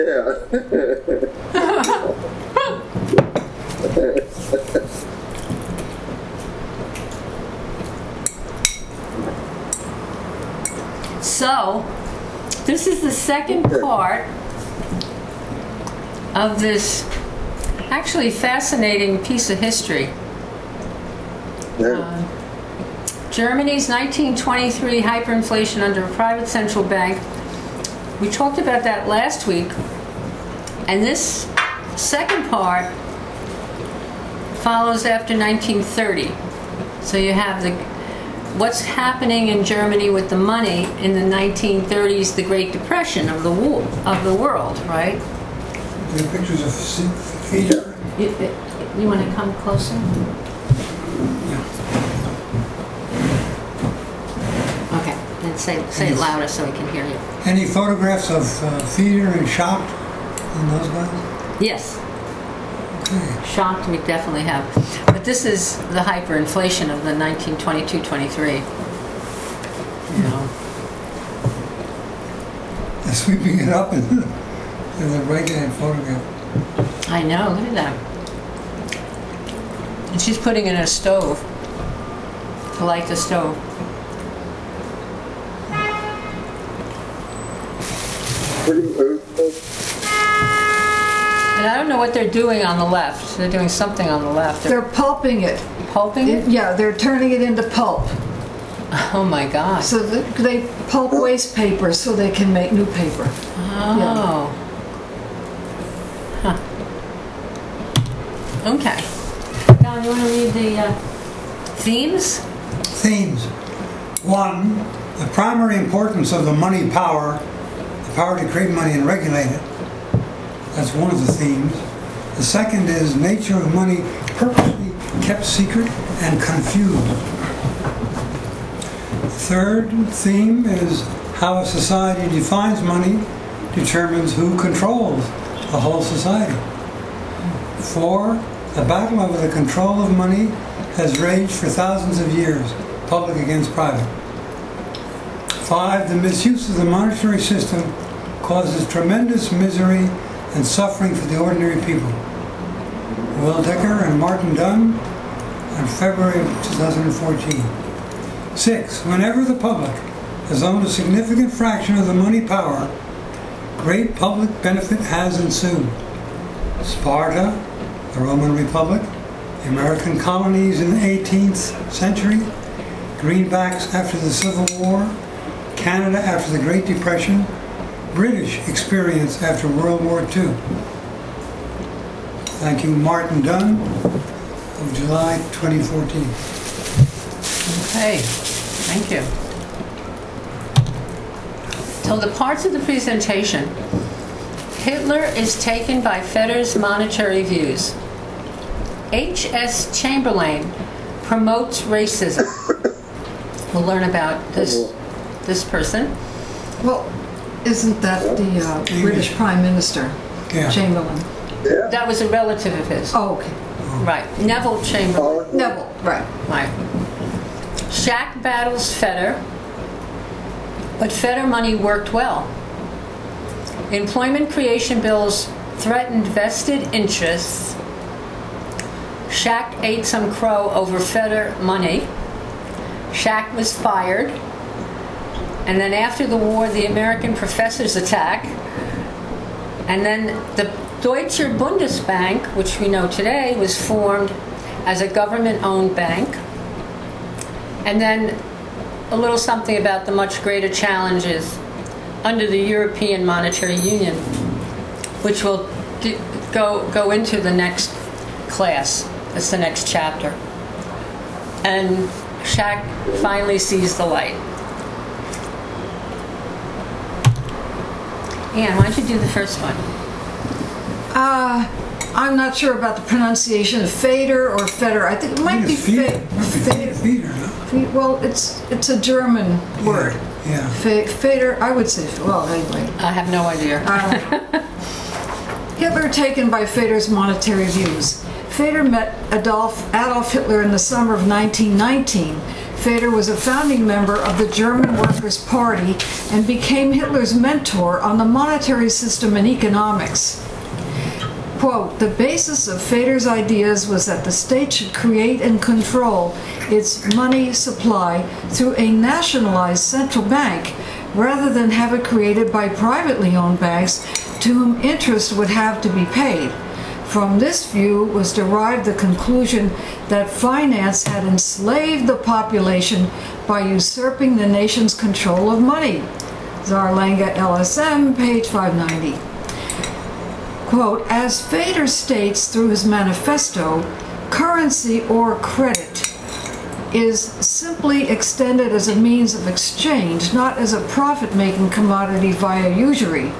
So, this is the second part of this actually fascinating piece of history. Germany's 1923 hyperinflation under a private central bank. We talked about that last week. And this second part follows after 1930. So you have what's happening in Germany with the money in the 1930s, the Great Depression of the world, right? The pictures of Feeder. You want to come closer? Yeah. Okay, then say it louder so we can hear you. Any photographs of Feeder and Schacht and those guys? Yes. Okay. Shocked, we definitely have. But this is the hyperinflation of the 1922-23. You know. They're sweeping it up in the right-hand photograph. I know, look at that. And she's putting it in a stove to light the stove. And I don't know what they're doing on the left. They're doing something on the left. They're pulping it. Pulping it? Yeah, they're turning it into pulp. Oh my God. So they pulp waste paper so they can make new paper. Oh. Yeah. Huh. Okay. Don, you want to read the themes? Themes. 1, the primary importance of the money power, the power to create money and regulate it. That's one of the themes. The second is nature of money purposely kept secret and confused. Third theme is how a society defines money determines who controls the whole society. 4, the battle over the control of money has raged for thousands of years, public against private. 5, the misuse of the monetary system causes tremendous misery and suffering for the ordinary people. Will Dicker and Martin Dunn on February of 2014. 6, whenever the public has owned a significant fraction of the money power, great public benefit has ensued. Sparta, the Roman Republic, the American colonies in the 18th century, greenbacks after the Civil War, Canada after the Great Depression, British experience after World War II. Thank you, Martin Dunn, of July 2014. Okay, thank you. So the parts of the presentation. Hitler is taken by Feder's monetary views. H.S. Chamberlain promotes racism. We'll learn about this person. Well, isn't that the British Prime Minister, Chamberlain? Yeah. That was a relative of his. Oh, okay. Right. Neville Chamberlain. Neville, right. Right. Schacht battles Feder, but Feder money worked well. Employment creation bills threatened vested interests. Schacht ate some crow over Feder money. Schacht was fired. And then after the war, the American professors attack. And then the Deutsche Bundesbank, which we know today, was formed as a government-owned bank. And then a little something about the much greater challenges under the European Monetary Union, which we'll go into the next class. That's the next chapter. And Schacht finally sees the light. Anne, why don't you do the first one? I'm not sure about the pronunciation of Feder or Feder. I think it might be Feder. Feeder, no? Well, it's a German word. Yeah. Feder, I would say. Well, anyway. I have no idea. Hitler taken by Feder's monetary views. Feder met Adolf Hitler in the summer of 1919. Feder was a founding member of the German Workers' Party and became Hitler's mentor on the monetary system and economics. Quote, the basis of Feder's ideas was that the state should create and control its money supply through a nationalized central bank rather than have it created by privately owned banks to whom interest would have to be paid. From this view was derived the conclusion that finance had enslaved the population by usurping the nation's control of money. Zarlenga, LSM, page 590. Quote, as Feder states through his manifesto, currency or credit is simply extended as a means of exchange, not as a profit-making commodity via usury.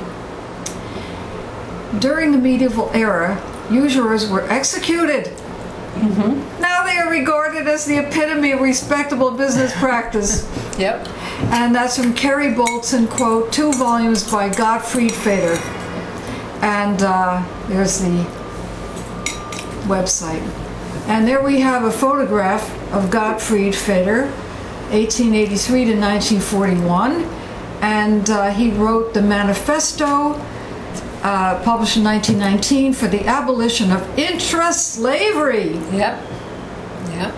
During the medieval era, usurers were executed. Mm-hmm. Now they are regarded as the epitome of respectable business practice. Yep. And that's from Kerry Bolton, quote, 2 volumes by Gottfried Feder. And there's the website. And there we have a photograph of Gottfried Feder, 1883 to 1941. And he wrote the manifesto, published in 1919, for the abolition of intra-slavery. Yep. Yep.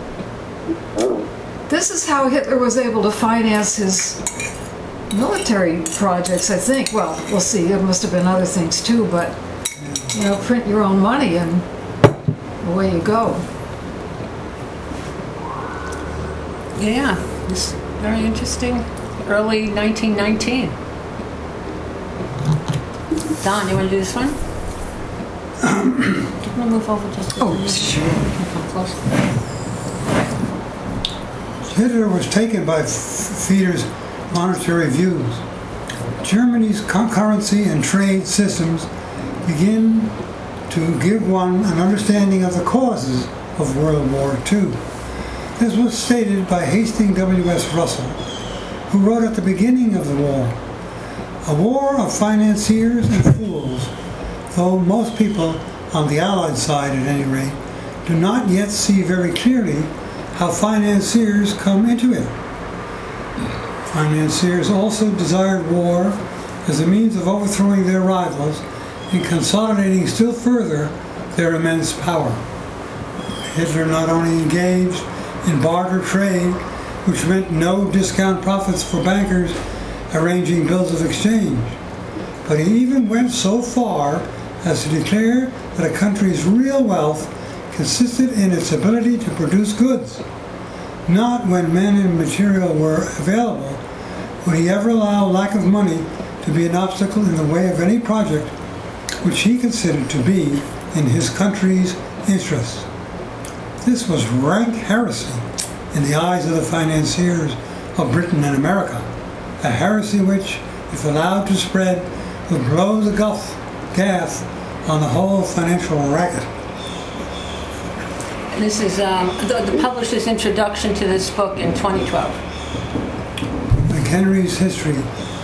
This is how Hitler was able to finance his military projects, I think. Well, we'll see. There must have been other things too, but, you know, print your own money and away you go. Yeah, it's very interesting. Early 1919. Don, you want to do this one? Do you want to move over just a Oh, sure. Come close. Hitler was taken by Feder's monetary views. Germany's currency and trade systems begin to give one an understanding of the causes of World War II. This was stated by Hastings W.S. Russell, who wrote at the beginning of the war, "A war of financiers and fools, though most people, on the Allied side at any rate, do not yet see very clearly how financiers come into it. Financiers also desired war as a means of overthrowing their rivals and consolidating still further their immense power. Hitler not only engaged in barter trade, which meant no discount profits for bankers arranging bills of exchange, but he even went so far as to declare that a country's real wealth consisted in its ability to produce goods. Not when men and material were available would he ever allow lack of money to be an obstacle in the way of any project which he considered to be in his country's interests." This was rank heresy in the eyes of the financiers of Britain and America, a heresy which, if allowed to spread, would blow the gas on the whole financial racket. This is the publisher's introduction to this book in 2012. McHenry's History,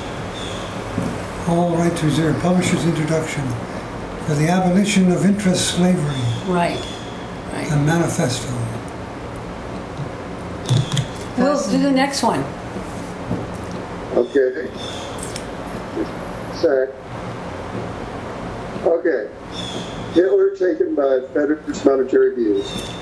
all rights reserved, publisher's introduction for the abolition of interest slavery. Right. The manifesto. We'll do the next one. Okay. Sec. Okay. Hitler taken by Feder's monetary views.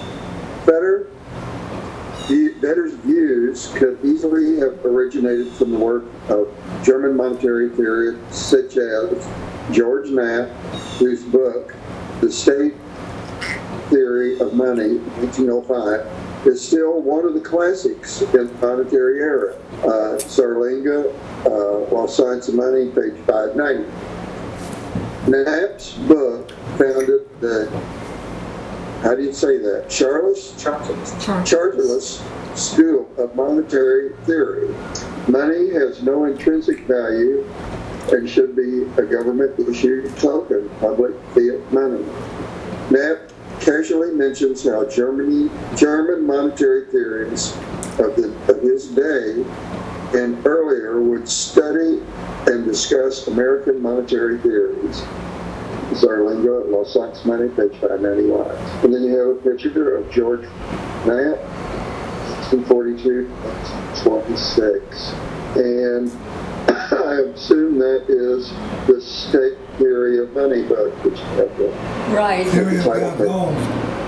Feder's views could easily have originated from the work of German monetary theorists such as George Knapp, whose book, The State Theory of Money, 1805, is still one of the classics in the monetary era. Zarlenga, Law, Science, and Money, page 590. Knapp's book founded the, how do you say that? Chartist School of Monetary Theory. Money has no intrinsic value and should be a government-issued token, public fiat money. Knapp casually mentions how German monetary theorists of his day and earlier would study and discuss American monetary theories. Zarlenga, Law, Science, Money, page 591. And then you have a picture of George Knapp 1942 to 26. And I assume that is the state theory of money book, which you have the Right. Theory of title black page. gold.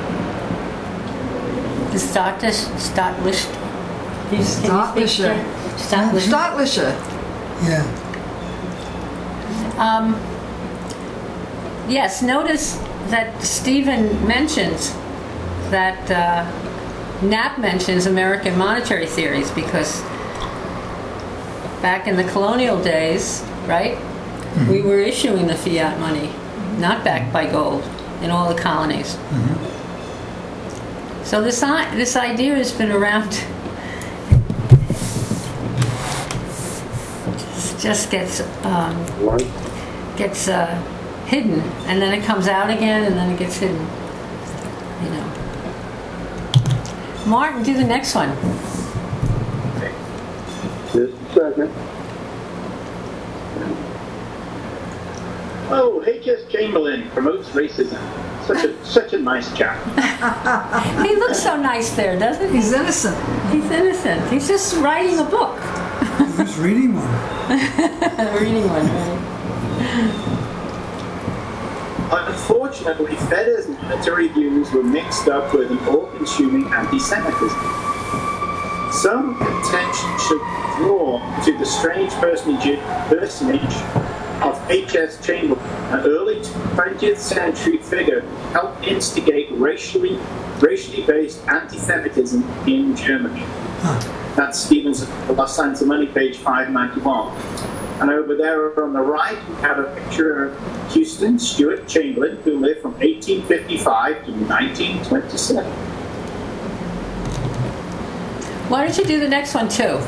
The Staatliche. Staatliche. Staatliche. Yeah. Yes, notice that Stephen mentions that Knapp mentions American monetary theories because back in the colonial days, right, we were issuing the fiat money, not backed by gold, in all the colonies. So this idea has been around. Just gets hidden, and then it comes out again, and then it gets hidden. You know. Martin, do the next one. Just a second. Oh, H.S. Chamberlain promotes racism. Such a nice chap. He looks so nice there, doesn't he? He's innocent. He's innocent. He's just writing a book. Who's reading one? Reading one, right? Unfortunately, Feder's military views were mixed up with an all-consuming anti-Semitism. Some contention should draw to the strange personage of H.S. Chamberlain, an early 20th century figure who helped instigate racially based anti-Semitism in Germany. That's Stevens' Los Angeles Money, page 591. And over there on the right, we have a picture of Houston Stewart Chamberlain, who lived from 1855 to 1927. Why don't you do the next one too?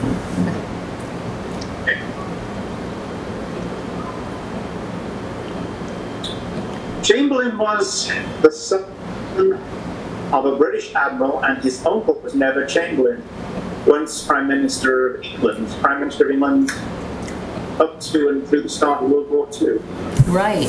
Chamberlain was the son of a British admiral, and his uncle was Neville Chamberlain, once Prime Minister of England. Up to and through the start of World War II. Right.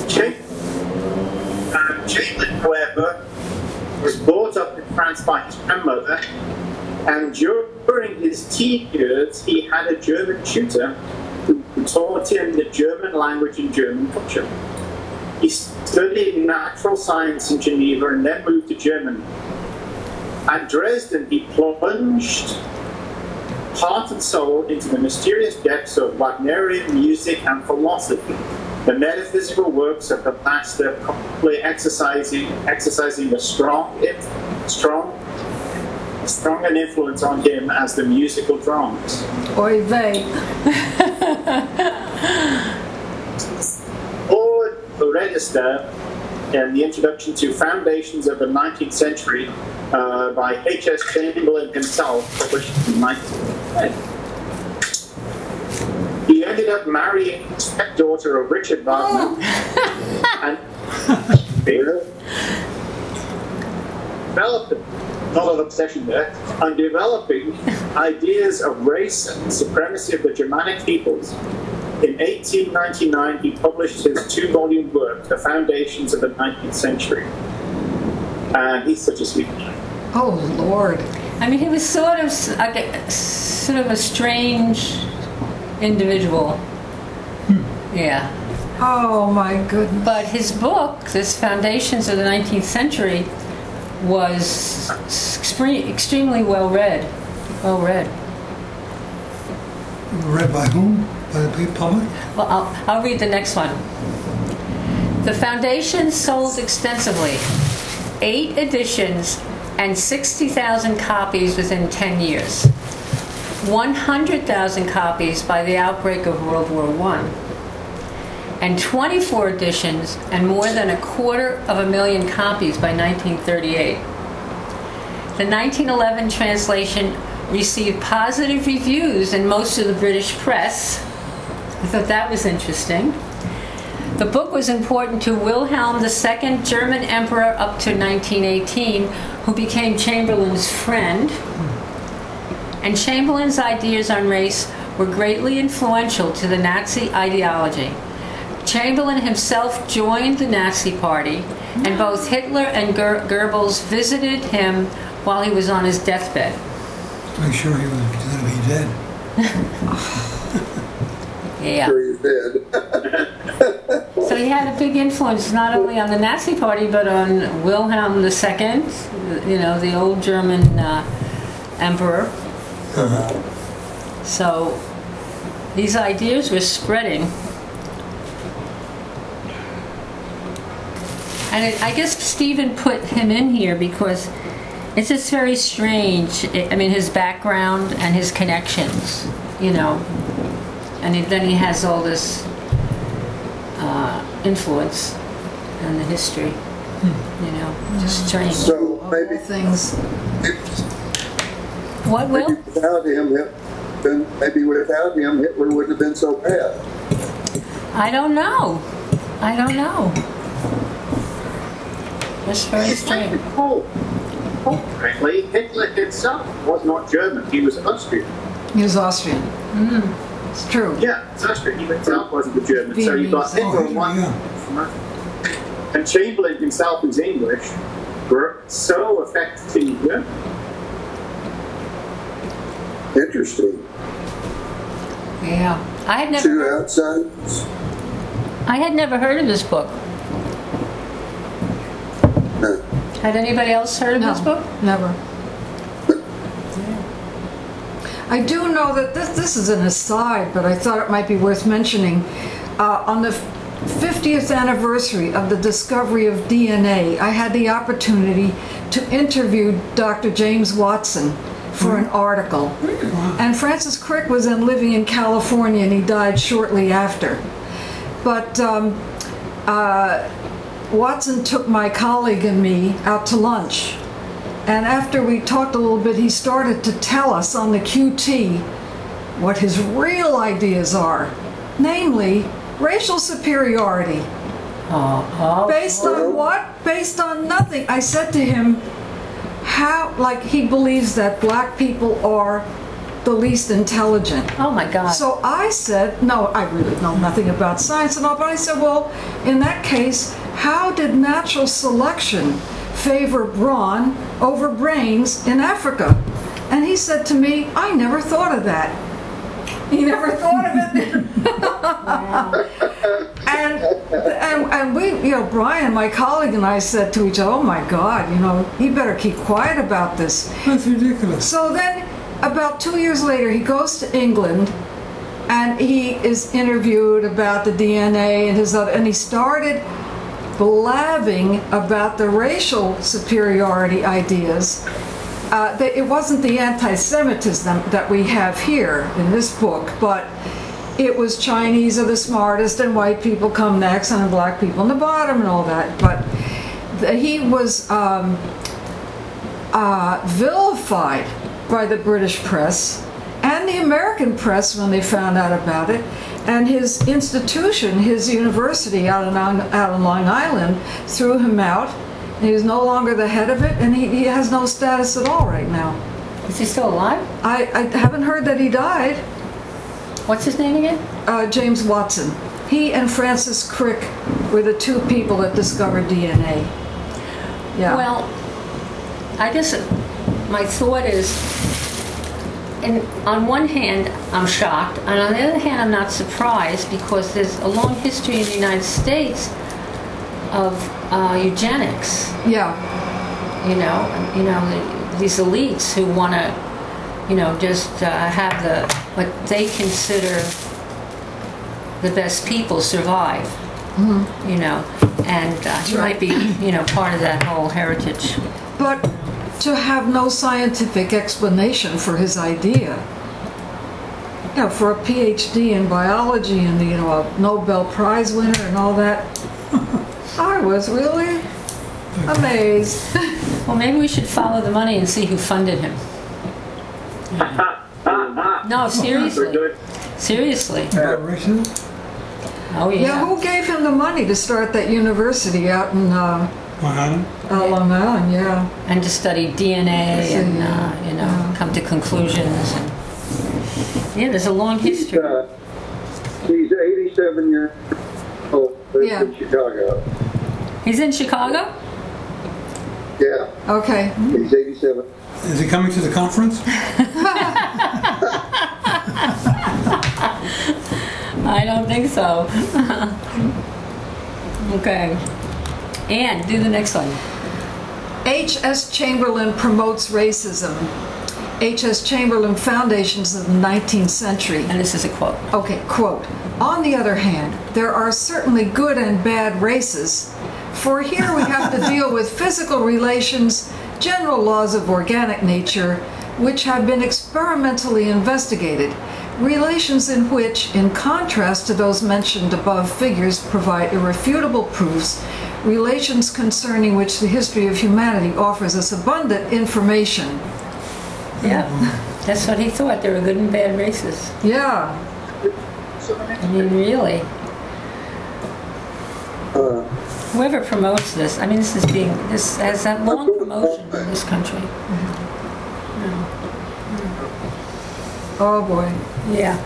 Chamberlain, however, was brought up in France by his grandmother, and during his teen years, he had a German tutor who taught him the German language and German culture. He studied natural science in Geneva and then moved to Germany. At Dresden, he plunged heart and soul into the mysterious depths of Wagnerian music and philosophy, the metaphysical works of the master, probably exercising a strong an influence on him as the musical drums. Oy vey. Lord Register, and the introduction to Foundations of the 19th Century by H.S. Chamberlain himself, published in 1910. He ended up marrying the stepdaughter of Richard Wagner and developed, not an obsession there, on developing ideas of race and supremacy of the Germanic peoples. In 1899, he published his 2-volume work, The Foundations of the 19th Century. And he's such a sweet guy. Oh, Lord. I mean, he was sort of a strange individual. Yeah. Oh, my goodness. But his book, this Foundations of the 19th Century, was extremely well read. Well read. Read by whom? By the public? Well, I'll read the next one. The Foundation sold extensively, 8 editions and 60,000 copies within 10 years, 100,000 copies by the outbreak of World War I, and 24 editions and more than 250,000 copies by 1938. The 1911 translation received positive reviews in most of the British press. I thought that was interesting. The book was important to Wilhelm II, German emperor up to 1918, who became Chamberlain's friend. And Chamberlain's ideas on race were greatly influential to the Nazi ideology. Chamberlain himself joined the Nazi Party, and both Hitler and Goebbels visited him while he was on his deathbed. Make sure he was going to be dead. Yeah. Sure he's dead. So he had a big influence not only on the Nazi Party but on Wilhelm II, the old German emperor. So these ideas were spreading. And I guess Stephen put him in here because it's just very strange. His background and his connections, and then he has all this influence in the history, just strange. So maybe things. What, Will? Maybe without him, Hitler wouldn't have been so bad. I don't know. It's very strange. Frankly, Hitler himself was not German. He was Austrian. He was Austrian. It's true. Yeah, it's Austrian. He himself wasn't a German. So you've got Hitler on one. And Chamberlain himself, who's English, were so effective in German. Interesting. Yeah. Two outsiders. I had never heard of this book. No. Had anybody else heard of this book? Never. I do know that this is an aside, but I thought it might be worth mentioning. On the 50th anniversary of the discovery of DNA, I had the opportunity to interview Dr. James Watson for an article. And Francis Crick was then living in California, and he died shortly after. But Watson took my colleague and me out to lunch. And after we talked a little bit, he started to tell us on the QT what his real ideas are. Namely, racial superiority. Based on what? Based on nothing. I said to him, he believes that black people are the least intelligent. Oh my God. So I said, no, I really know nothing about science and all, but I said, well, in that case, how did natural selection favor brawn over brains in Africa? And he said to me, I never thought of that. He never thought of it. and we, Brian, my colleague, and I said to each other, oh my God, you better keep quiet about this. That's ridiculous. So then, about 2 years later, he goes to England, and he is interviewed about the DNA and he started blabbing about the racial superiority ideas. It wasn't the anti-Semitism that we have here in this book, but it was Chinese are the smartest and white people come next and black people on the bottom and all that. But he was vilified by the British press and the American press when they found out about it. And his institution, his university out on Long Island, threw him out. And he was no longer the head of it, and he has no status at all right now. Is he still alive? I haven't heard that he died. What's his name again? James Watson. He and Francis Crick were the two people that discovered DNA. Yeah. Well, I guess my thought is, on one hand, I'm shocked, and on the other hand, I'm not surprised because there's a long history in the United States of eugenics. Yeah. These elites who want to, just have what they consider the best people survive. Mm-hmm. And he might be, part of that whole heritage. But to have no scientific explanation for his idea. For a PhD in biology and, a Nobel Prize winner and all that, I was really amazed. Well, maybe we should follow the money and see who funded him. No, seriously. Seriously. Oh, yeah. Yeah, who gave him the money to start that university out in Long Island, yeah. And to study DNA and, come to conclusions. And, there's a long history. He's 87 years old. Lives in Chicago. He's in Chicago? Yeah, Yeah, Okay. he's 87. Is he coming to the conference? I don't think so. Okay. Anne, do the next one. H.S. Chamberlain promotes racism. H.S. Chamberlain Foundations of the 19th Century. And this is a quote. Okay, quote. On the other hand, there are certainly good and bad races, for here we have to deal with physical relations, general laws of organic nature, which have been experimentally investigated, relations in which, in contrast to those mentioned above, figures provide irrefutable proofs, relations concerning which the history of humanity offers us abundant information. Yeah, that's what he thought. There were good and bad races. Yeah. I mean, really. Whoever promotes this, I mean, this has that long promotion in this country. Oh boy. Yeah.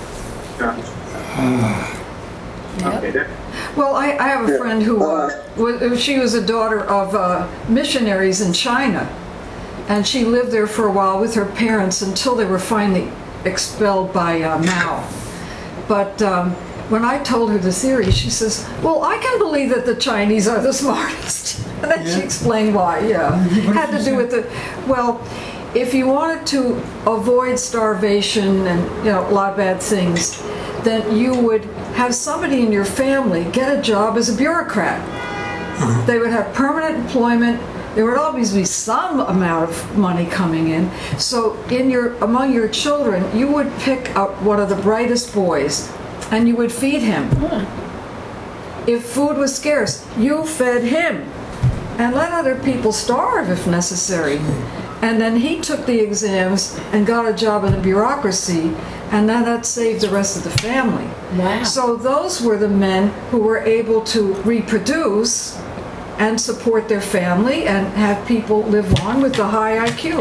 Okay, Yep. Well, I have a friend who she was a daughter of missionaries in China, and she lived there for a while with her parents until they were finally expelled by Mao. But when I told her the theory, she says, "Well, I can believe that the Chinese are the smartest." And then she explained why. Yeah, had to do with if you wanted to avoid starvation and a lot of bad things, then you would have somebody in your family get a job as a bureaucrat. They would have permanent employment. There would always be some amount of money coming in. So among your children, you would pick up one of the brightest boys and you would feed him. If food was scarce, you fed him and let other people starve if necessary. And then he took the exams and got a job in the bureaucracy, and then that saved the rest of the family. Wow. So those were the men who were able to reproduce and support their family and have people live on with the high IQ.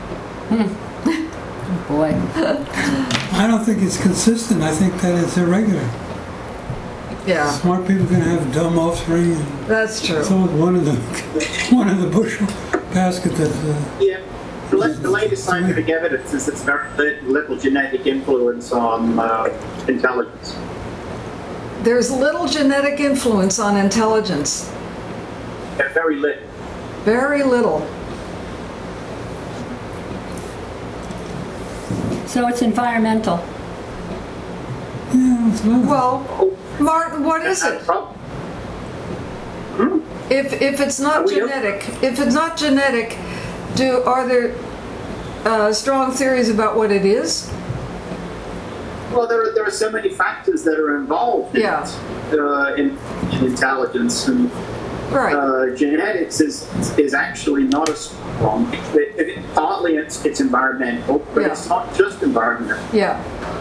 Boy. I don't think it's consistent. I think that it's irregular. Yeah, Smart people can have dumb offspring. And that's true. it's always one of the bushel basket that. Yeah. The latest scientific evidence is there's very little genetic influence on intelligence. There's little genetic influence on intelligence. Yeah, very little. Very little. So it's environmental. Yeah, it's not. Well, Martin, what is it? If it's not genetic, are there strong theories about what it is? Well, there are so many factors that are involved in, in intelligence, and Right. genetics is actually not as strong. Partly it's environmental, but it's not just environmental. Yeah.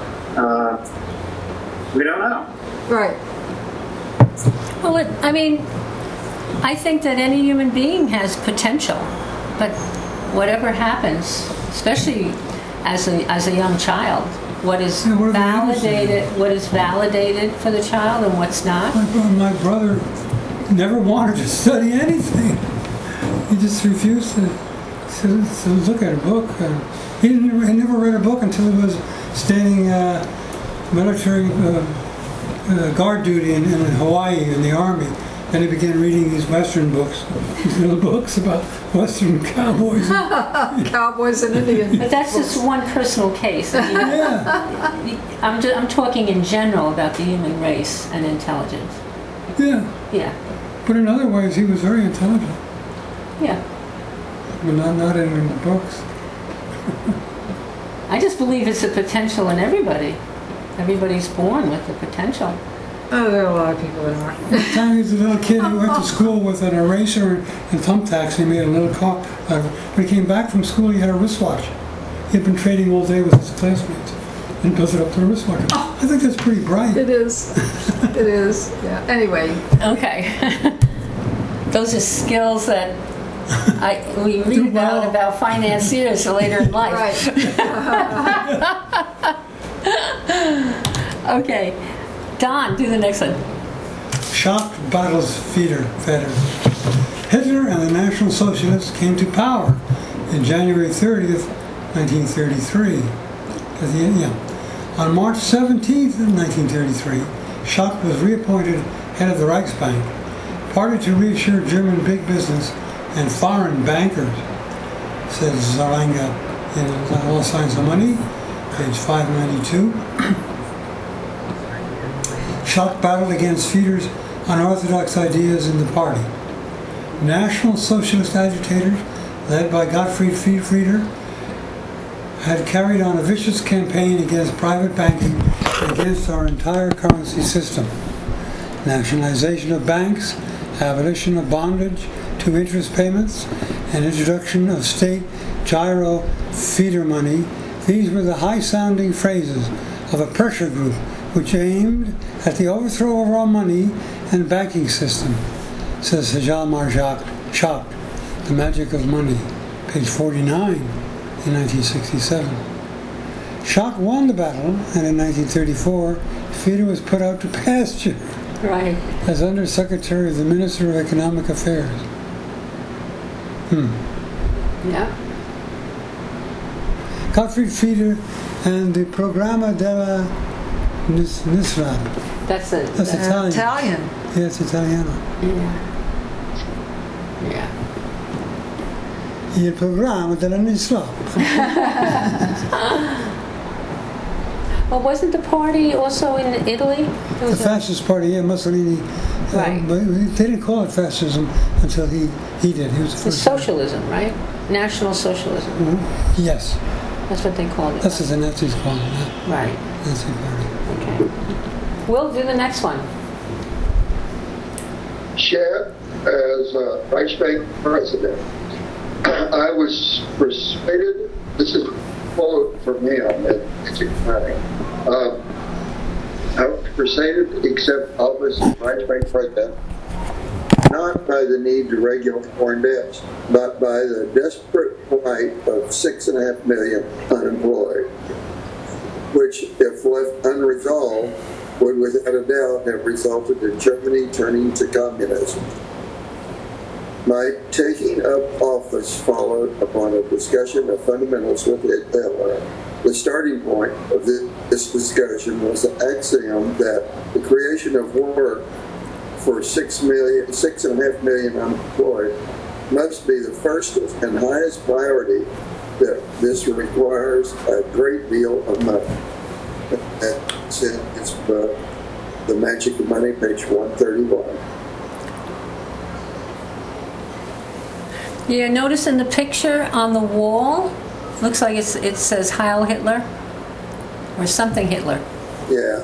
We don't know. Right. Well, I think that any human being has potential, but whatever happens, especially as a young child, what is validated for the child and what's not. My brother never wanted to study anything. He just refused to look at a book. He never read a book until he was standing military guard duty in Hawaii in the Army. Then he began reading these Western books, these little books about Western cowboys. Cowboys and Indians. But that's just one personal case. I'm talking in general about the human race and intelligence. Yeah. Yeah. But in other ways, he was very intelligent. Yeah. But not in the books. I just believe it's a potential in everybody. Everybody's born with the potential. Oh, there are a lot of people that aren't. One time he was a little kid, he went to school with an eraser and thumbtacks, and he made a little car. When he came back from school, he had a wristwatch. He had been trading all day with his classmates and built it up to a wristwatch. I think that's pretty bright. It is. It is. Yeah. Anyway. Okay. Those are skills that we read about financiers later in life. Right. Okay. Don, do the next one. Shock battles feeder. Hitler and the National Socialists came to power in January 30th, 1933. On March 17th, 1933, Schacht was reappointed head of the Reichsbank, partly to reassure German big business and foreign bankers, says Zaranga in All Signs of Money, page 592. Schacht battled against Fieder's unorthodox ideas in the party. National Socialist agitators, led by Gottfried Fieder, had carried on a vicious campaign against private banking and against our entire currency system. Nationalization of banks, abolition of bondage to interest payments, and introduction of state gyro feeder money, these were the high-sounding phrases of a pressure group which aimed at the overthrow of our money and banking system, says Hjalmar Schacht, The Magic of Money, page 49, in 1967. Schacht won the battle, and in 1934, Fieder was put out to pasture as Under-Secretary of the Minister of Economic Affairs. Yeah. Gottfried Fieder and the Programma della Nisra. That's Italian. Italian. Yeah, it's Italiano. Yeah. Il Programma della Nisra. Well, wasn't the party also in Italy? The fascist party, yeah, Mussolini. Right. But they didn't call it fascism until he did. He was the It's first. socialism, right? National socialism. Mm-hmm. Yes. That's what they called it. That's what the Nazis called it. Right. Nazi party. Okay. We'll do the next one. Schacht, as Reichsbank president, I was persuaded, this is a quote from him at Money, I was persuaded to accept office as Reichsbank president not by the need to regulate foreign debts, but by the desperate plight of 6.5 million unemployed, which, if left unresolved, would without a doubt have resulted in Germany turning to communism. My taking up office followed upon a discussion of fundamentals with Hitler. The starting point of this discussion was the axiom that the creation of work for 6.5 million unemployed must be the first and highest priority, that this requires a great deal of money. It's The Magic of Money, page 131. Yeah, notice in the picture on the wall, looks like it says Heil Hitler or something Hitler. Yeah.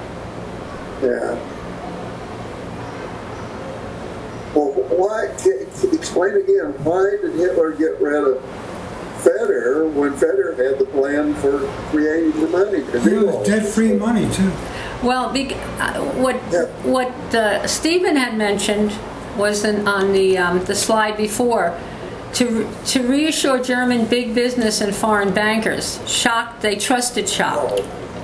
Well, why? Explain again. Why did Hitler get rid of Feder when Feder had the plan for creating the money? It was debt-free money too. Well, what Stephen had mentioned was on the slide before, to reassure German big business and foreign bankers. They trusted Schacht.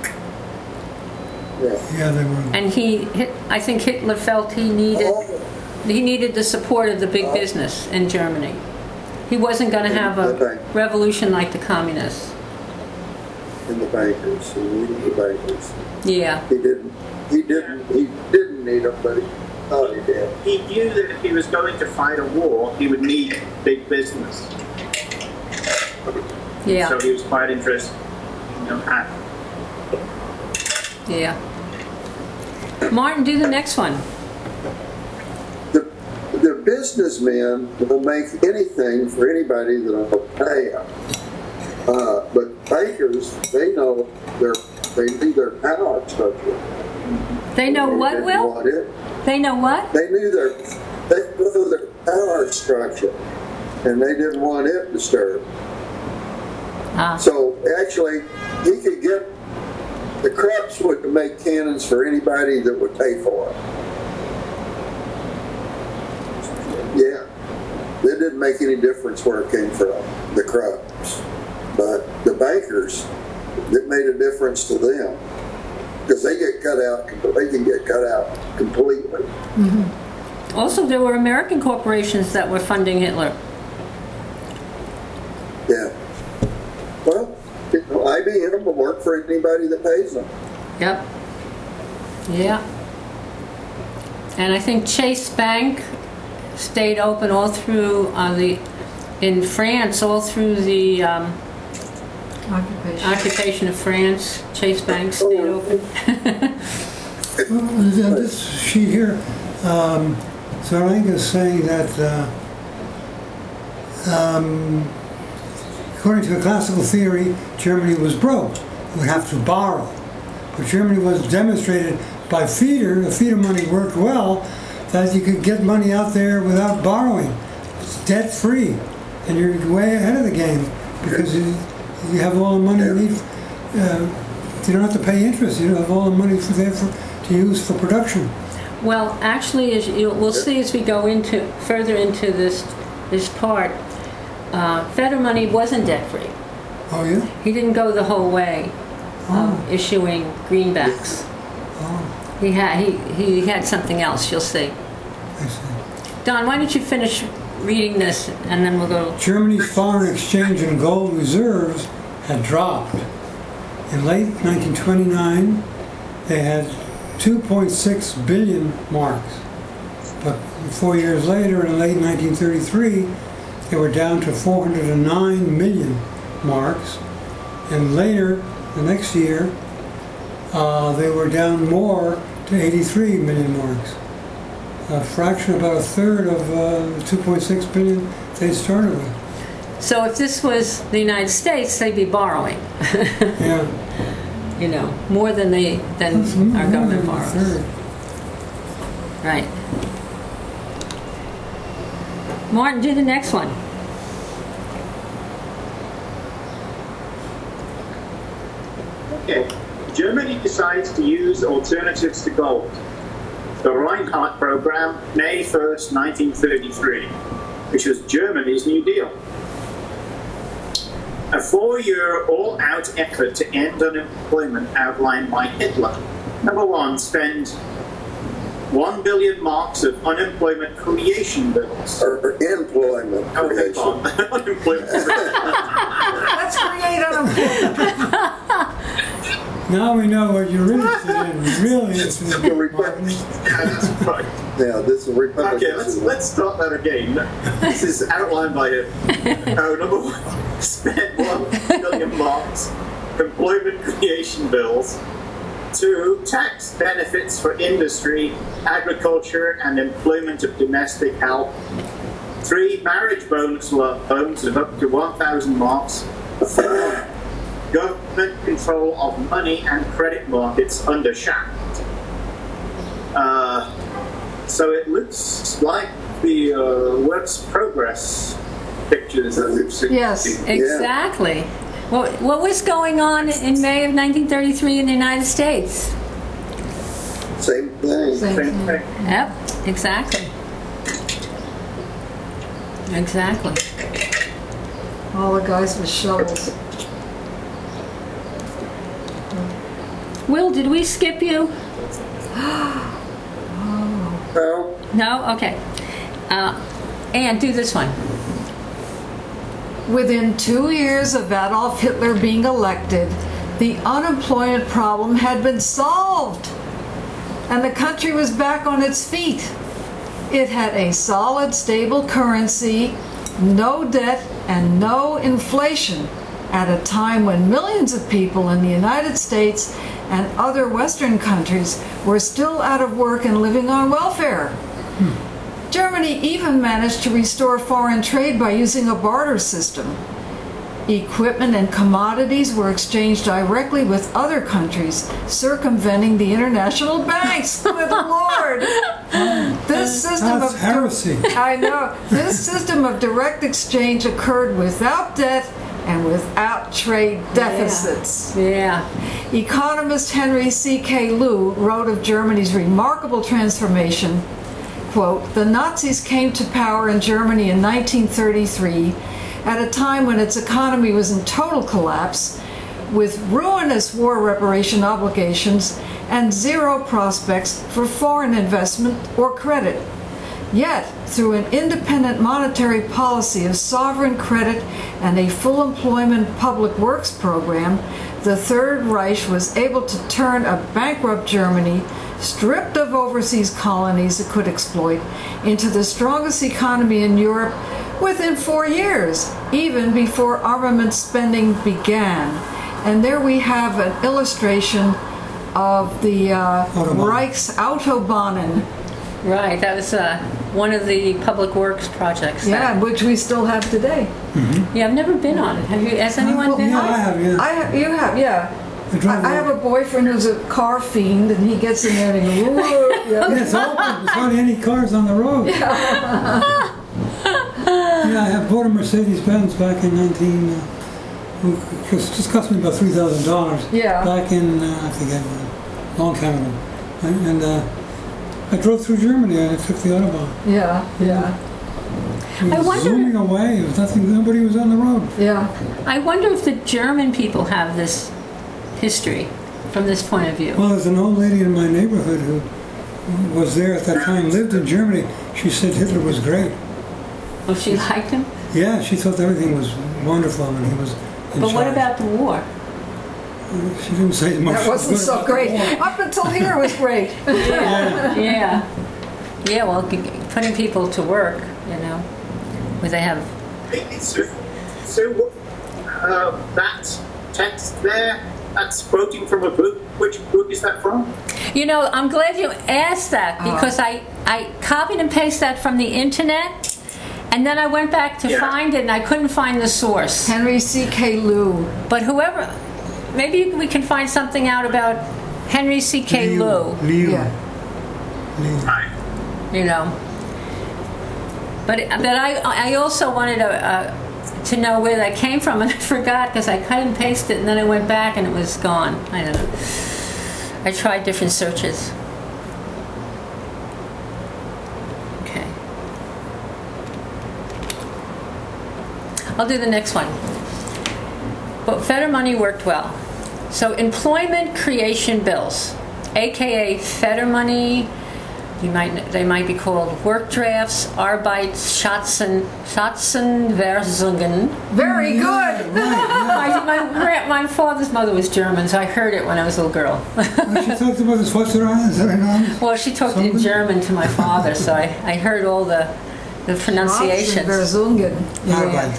Yeah, they were. And I think Hitler felt he needed the support of the big business in Germany. He wasn't going to have a revolution like the communists. And the bankers. He needed the bankers. Yeah. He didn't need them, but he thought he did. He knew that if he was going to fight a war, he would need big business. Yeah. So he was quite interested in that. Yeah. Martin, do the next one. The businessmen will make anything for anybody that will pay them. But bankers, they know they need their power structure. They know what, Will? They know what? They knew their power structure, and they didn't want it disturbed. So actually, he could get the Krups would make cannons for anybody that would pay for it. Yeah, it didn't make any difference where it came from, the Krups, but the bankers, it made a difference to them. Because they get cut out, they can get cut out completely. Mm-hmm. Also, there were American corporations that were funding Hitler. Yeah. Well, IBM will work for anybody that pays them. Yep. Yeah. And I think Chase Bank stayed open all through in France, all through the occupation of France. Chase Bank stayed open. This sheet here, Zarang is saying that according to the classical theory, Germany was broke. It would have to borrow. But Germany was demonstrated by feeder. The feeder money worked well, that you could get money out there without borrowing. It's debt-free. And you're way ahead of the game because you have all the money you need. You don't have to pay interest. You have all the money to use for production. Well, actually, we'll see as we go further into this part, Feder money wasn't debt-free. Oh, yeah? He didn't go the whole way of issuing greenbacks. Oh, He had something else. You'll see. I see. Don, why don't you finish reading this, and then we'll go. Germany's foreign exchange and gold reserves had dropped. In late 1929, they had 2.6 billion marks. But 4 years later, in late 1933, they were down to 409 million marks. And later, the next year, they were down more to 83 million marks. A fraction, about a third of the 2.6 billion they started with. So if this was the United States, they'd be borrowing. Yeah. You know, more than our government borrows. Third. Right. Martin, do the next one. Okay. Germany decides to use alternatives to gold. The Reinhardt Program, May 1st, 1933, which was Germany's New Deal. A 4-year all-out effort to end unemployment outlined by Hitler. Number 1, spend 1 billion marks of unemployment creation bills. Or employment creation. Unemployment. Let's create unemployment. Now we know what you're interested in. Really interested in. Yeah, that's right. Yeah, this is Republican. Okay, let's start that again. This is outlined by number 1, spend 1 billion marks, employment creation bills. 2, tax benefits for industry, agriculture, and employment of domestic help. 3, marriage bonus loans of up to 1,000 marks. 4, government control of money and credit markets under Schacht. So it looks like the works progress pictures that we've seen. Yes. Exactly. What was going on in May of 1933 in the United States? Same thing. Same thing. Yep, exactly. Exactly. All the guys with shovels. Will, did we skip you? Well, No? Okay. Ann, do this one. Within 2 years of Adolf Hitler being elected, the unemployment problem had been solved, and the country was back on its feet. It had a solid, stable currency, no debt, and no inflation at a time when millions of people in the United States and other Western countries were still out of work and living on welfare. Germany even managed to restore foreign trade by using a barter system. Equipment and commodities were exchanged directly with other countries, circumventing the international banks. Good Lord! This system That's heresy. I know. This system of direct exchange occurred without debt and without trade deficits. Yeah. Economist Henry C.K. Lew wrote of Germany's remarkable transformation, quote, "The Nazis came to power in Germany in 1933 at a time when its economy was in total collapse, with ruinous war reparation obligations and zero prospects for foreign investment or credit. Yet, through an independent monetary policy of sovereign credit and a full employment public works program, the Third Reich was able to turn a bankrupt Germany, stripped of overseas colonies it could exploit, into the strongest economy in Europe within 4 years, even before armament spending began. And there we have an illustration of the Reichsautobahnen. Right, that was one of the public works projects. Yeah, which we still have today. Yeah, I've never been on it. Has anyone been Yeah, on I it? have, yeah. You have, yeah. I drove I have a boyfriend who's a car fiend, and he gets in there and he goes, "Whoa." Yeah, it's open. There's hardly any cars on the road. Yeah, I bought a Mercedes-Benz back in just cost me about $3,000. Yeah. Back in, I forget, a long time ago. And I drove through Germany and I took the Autobahn. Yeah, yeah, It was I wonder- zooming away. It was nothing, nobody was on the road. yeah. I wonder if the German people have this history from this point of view. Well, there's an old lady in my neighborhood who was there at that time, lived in Germany. She said Hitler was great. Oh, she liked him? Yeah, she thought everything was wonderful when he was in But what charge. about the war? She didn't say much. That wasn't good so about great. the war. Up until here, it was great. Yeah. Yeah, well, putting people to work, where they have... So that text there, that's quoting from a book. Which book is that from? I'm glad you asked that because I copied and pasted that from the internet, and then I went back to find it, and I couldn't find the source. Henry C.K. Lew. But maybe we can find something out about Henry C.K. Lew, Yeah. Right. But I also wanted to know where that came from, and I forgot because I cut and pasted it, and then I went back and it was gone. I don't know. I tried different searches. Okay. I'll do the next one. But Federmoney worked well. So employment creation bills, aka Federmoney, they might be called work drafts, Schatzensversuchen. Very good. My father's mother was German, so I heard it when I was a little girl. She talked about the Schweizerei. Well, she talked in German to my father, so I heard all the pronunciations. Versungen. Arbeit.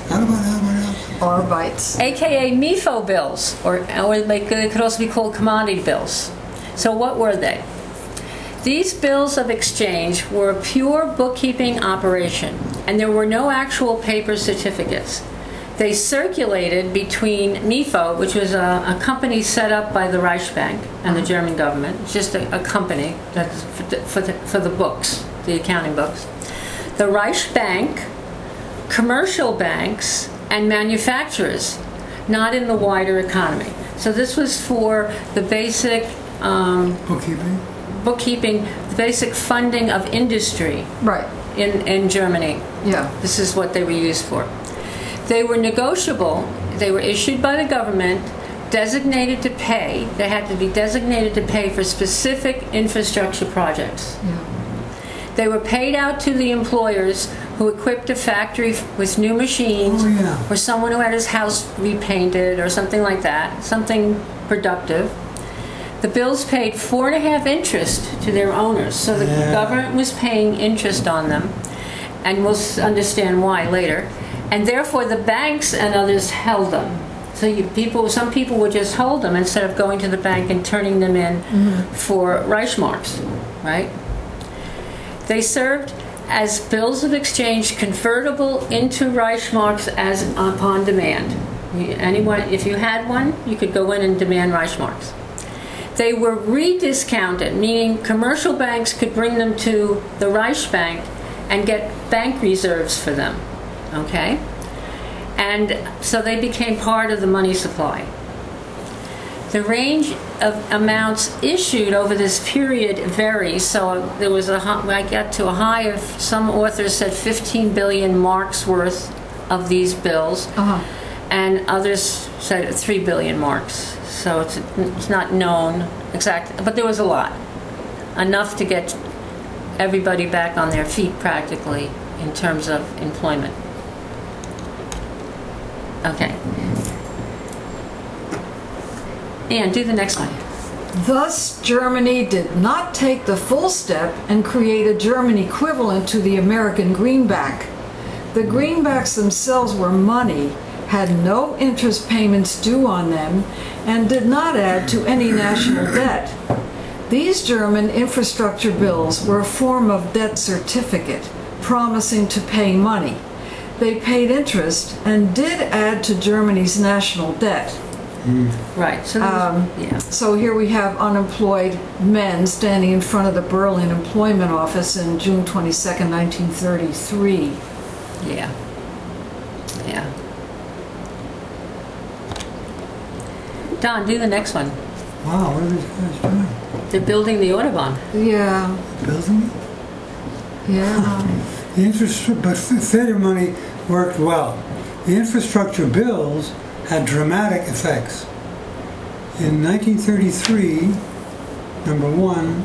Arbeits. AKA MIFO bills, or they could also be called commodity bills. So what were they? These bills of exchange were a pure bookkeeping operation, and there were no actual paper certificates. They circulated between MIFO, which was a company set up by the Reichsbank and the German government, just a company that's for the books, the accounting books. The Reichsbank, commercial banks, and manufacturers, not in the wider economy. So this was for the basic bookkeeping, the basic funding of industry Right. in Germany. Yeah. This is what they were used for. They were negotiable. They were issued by the government, designated to pay. They had to be designated to pay for specific infrastructure projects. Yeah. They were paid out to the employers who equipped a factory with new machines, or someone who had his house repainted, or something like that, something productive. The bills paid 4.5% interest to their owners, so the government was paying interest on them, and we'll understand why later. And therefore, the banks and others held them. So some people would just hold them instead of going to the bank and turning them in for Reichsmarks, right? They served as bills of exchange convertible into Reichsmarks as upon demand. If you had one, you could go in and demand Reichsmarks. They were rediscounted, meaning commercial banks could bring them to the Reichsbank and get bank reserves for them, okay? And so they became part of the money supply. The range of amounts issued over this period varies. So there was I got to a high of, some authors said 15 billion marks worth of these bills, and others said 3 billion marks. So it's not known exactly, but there was a lot, enough to get everybody back on their feet practically in terms of employment. Okay. And do the next one. Thus, Germany did not take the full step and create a German equivalent to the American greenback. The greenbacks themselves were money, had no interest payments due on them, and did not add to any national debt. These German infrastructure bills were a form of debt certificate, promising to pay money. They paid interest and did add to Germany's national debt. Right. So, yeah. So here we have unemployed men standing in front of the Berlin Employment Office in June 22nd, 1933. Yeah. Yeah. Don, do the next one. Wow, what are these guys doing? They're building the Autobahn. Yeah, Building it? yeah. The but federal money worked well. The infrastructure bills had dramatic effects. In 1933, number one,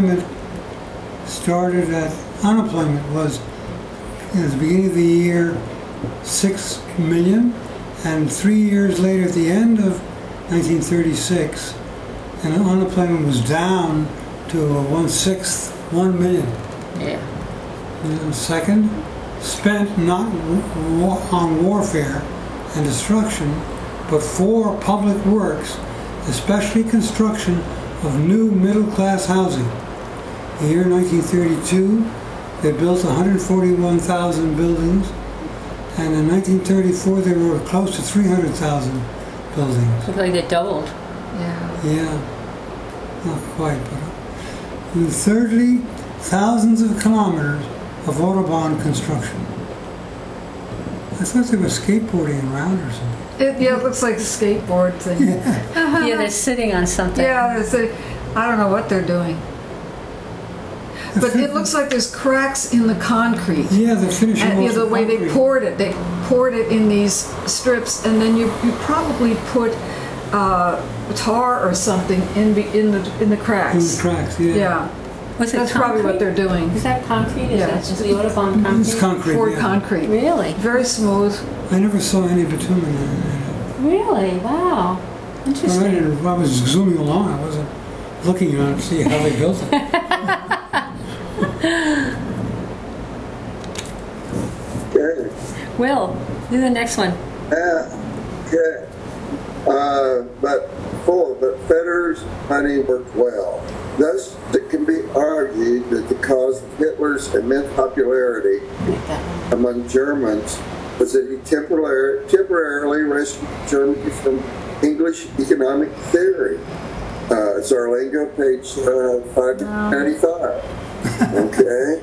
unemployment was, at the beginning of the year, 6 million, and 3 years later, at the end of 1936, and unemployment was down to 1 million. Yeah. And second, spent not on warfare and destruction, but for public works, especially construction of new middle-class housing. The year 1932, they built 141,000 buildings, and in 1934 they were close to 300,000 buildings. Looks like they doubled. Yeah. Yeah, not quite. But and thirdly, thousands of kilometers of Autobahn construction. I thought they were skateboarding around or something. It looks like a skateboard thing. Yeah, they're sitting on something. Yeah, I don't know what they're doing. But it looks like there's cracks in the concrete. Yeah, they're finishing And off the way they poured it. They poured it in these strips, and then you probably put tar or something in the cracks. In the cracks, yeah. Yeah. Was it That's probably what concrete? they're doing. Is that concrete? Yeah. Is the Autobahn concrete? It's concrete, Poured yeah. concrete. Really? Very smooth. I never saw any bitumen in it. Really? Wow. Well, Interesting. I was zooming along. I wasn't looking at it to see how they built it. Okay. Will, do the next one. Okay. But Federer's money worked well. Thus, it can be argued that the cause of Hitler's immense popularity among Germans was that he temporarily rescued Germany from English economic theory. Zarlingo, page 595. Okay.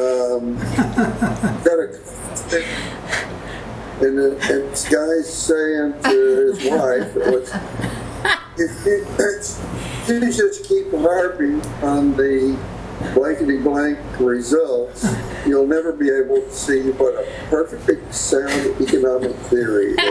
And this guy's saying to his wife, if you just keep harping on the blankety-blank results, you'll never be able to see what a perfectly sound economic theory is.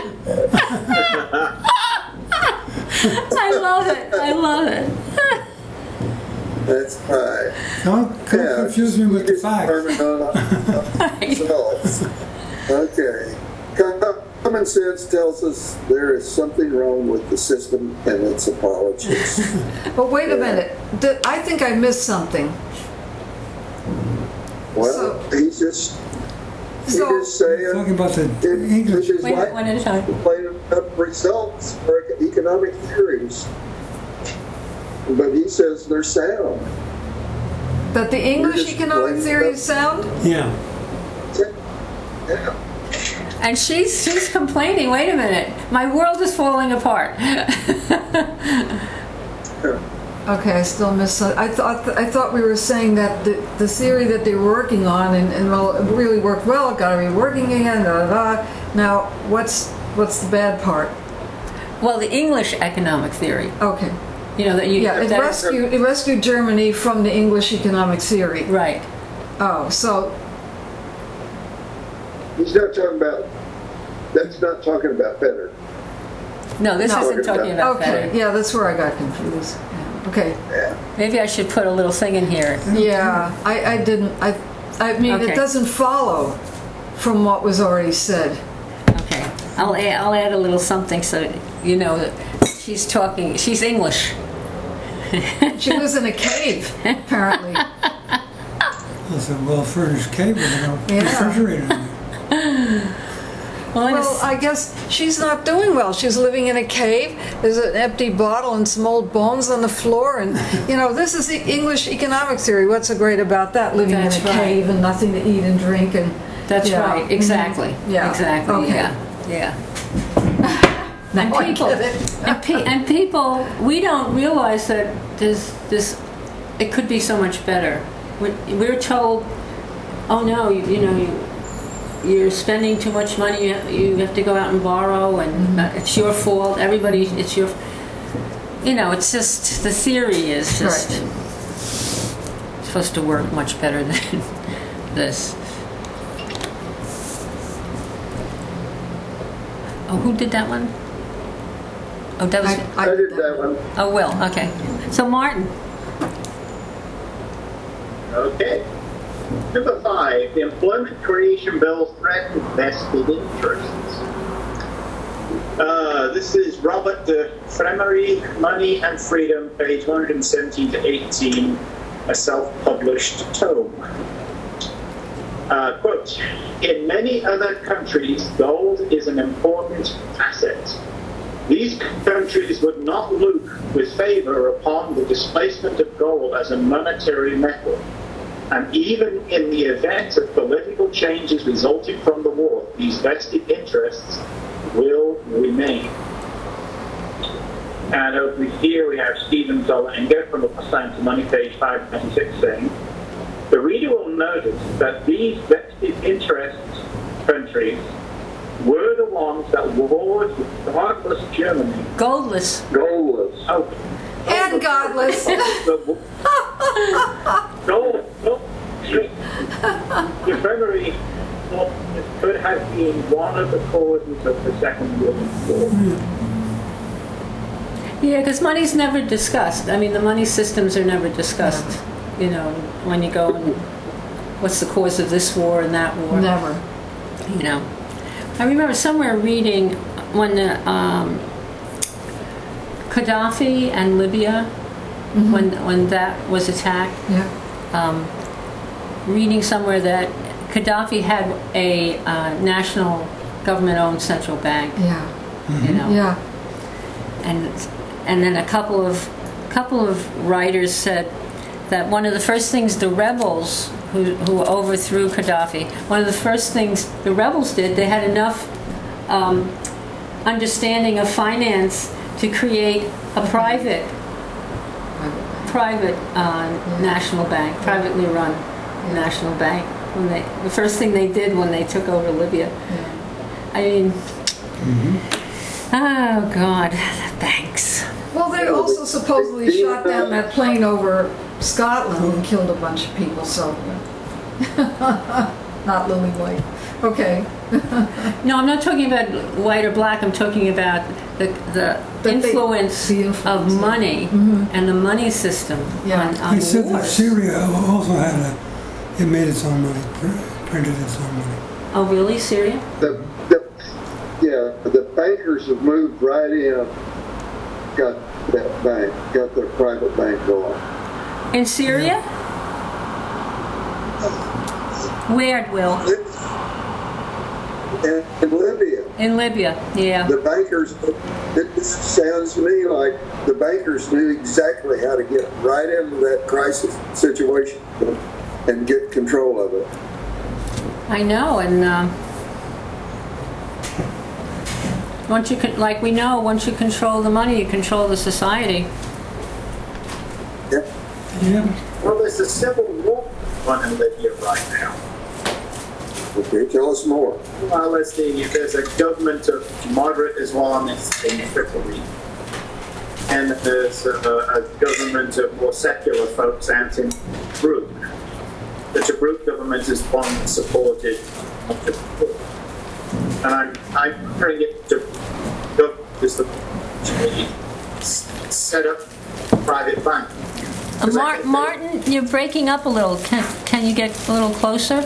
I love it. I love it. That's right. Don't confuse me with the facts. Results. Okay. Common sense tells us there is something wrong with the system and its apologies. But wait a minute. I think I missed something. Well, he's just saying Talking about the English. His Wait, wife one at a time. playing up results for economic theories. But he says they're sound. That the English just economic blaming theory them. is sound? Yeah. Yeah. And she's complaining. Wait a minute. My world is falling apart. Okay, I still missed something. I thought we were saying that the theory that they were working on and well, it really worked well. It got to be working again. Da, da, da. Now, what's the bad part? Well, the English economic theory. Okay. You know that you. Yeah, it rescued Germany from the English economic theory. Right. Oh, so He's not talking about. That's not talking about Federer. No, this No. isn't talking about okay. Federer. Yeah, that's where I got confused. Yeah. Okay. Maybe I should put a little thing in here. Yeah, I didn't. I mean, Okay. it doesn't follow from what was already said. Okay, I'll add a little something so you know that she's talking. She's English. She lives in a cave, apparently. It's a well-furnished cave with a Yeah. refrigerator in it. Well, I guess she's not doing well. She's living in a cave. There's an empty bottle and some old bones on the floor. And, you know, this is the English economic theory. What's so great about that? Living That's in a right. cave and nothing to eat and drink. And That's yeah. right. Exactly. Mhm. Yeah. Exactly. Okay. Yeah. Now I People, get it. and people, we don't realize that there's this. It could be so much better. We're told, oh no, you're spending too much money. You have to go out and borrow, and it's your fault. Everybody, it's your. It's just the theory is just supposed to work much better than this. Oh, who did that one? Oh, that was. I did that one. Oh, Will. Okay. So Martin. Okay. Number 5, the Employment Creation Bill threatens vested interests. This is Robert de Fremery, Money and Freedom, page 117 to 18, a self-published tome. Quote, in many other countries, gold is an important asset. These countries would not look with favor upon the displacement of gold as a monetary metal. And even in the event of political changes resulting from the war, these vested interests will remain. And over here we have Stephen Zollanger from Science and Money, page 596, saying, the reader will notice that these vested interest countries were the ones that warred with godless Germany. Goldless. Goalless. Oh, And godless. No. The memory could have been one of the causes of the Second World War. Yeah, because money's never discussed. I mean, the money systems are never discussed. When you go and what's the cause of this war and that war. Never. I remember somewhere reading when Gaddafi and Libya, when that was attacked, Yeah. reading somewhere that Gaddafi had a national government-owned central bank. Yeah. Yeah. And then a couple of writers said that one of the first things the rebels who overthrew Gaddafi, one of the first things the rebels did, they had enough understanding of finance to create a private national bank, privately run national bank. The first thing they did when they took over Libya. I mean, oh God, the banks. Well, they also supposedly shot down that plane over Scotland and killed a bunch of people, so. Not Lily White. Okay. No, I'm not talking about white or black. I'm talking about the influence of money and the money system on They said that wars. Syria also had it made its own money, printed its own money. Oh, really? Syria? The bankers have moved right in, got that bank, got their private bank going. In Syria? Where, Will? In Libya, In Libya, yeah. the bankers, it sounds to me like the bankers knew exactly how to get right into that crisis situation and get control of it. I know, and once you once you control the money, you control the society. Yeah. Yeah. Well, there's a civil war going on in Libya right now. Okay, tell us more. Well, there's a government of moderate Islamists in Tripoli, and there's a government of more secular folks out in Tobruk. The Tobruk government is one that supported and I'm comparing it to government is the set up private bank. Martin, you're breaking up a little. Can you get a little closer?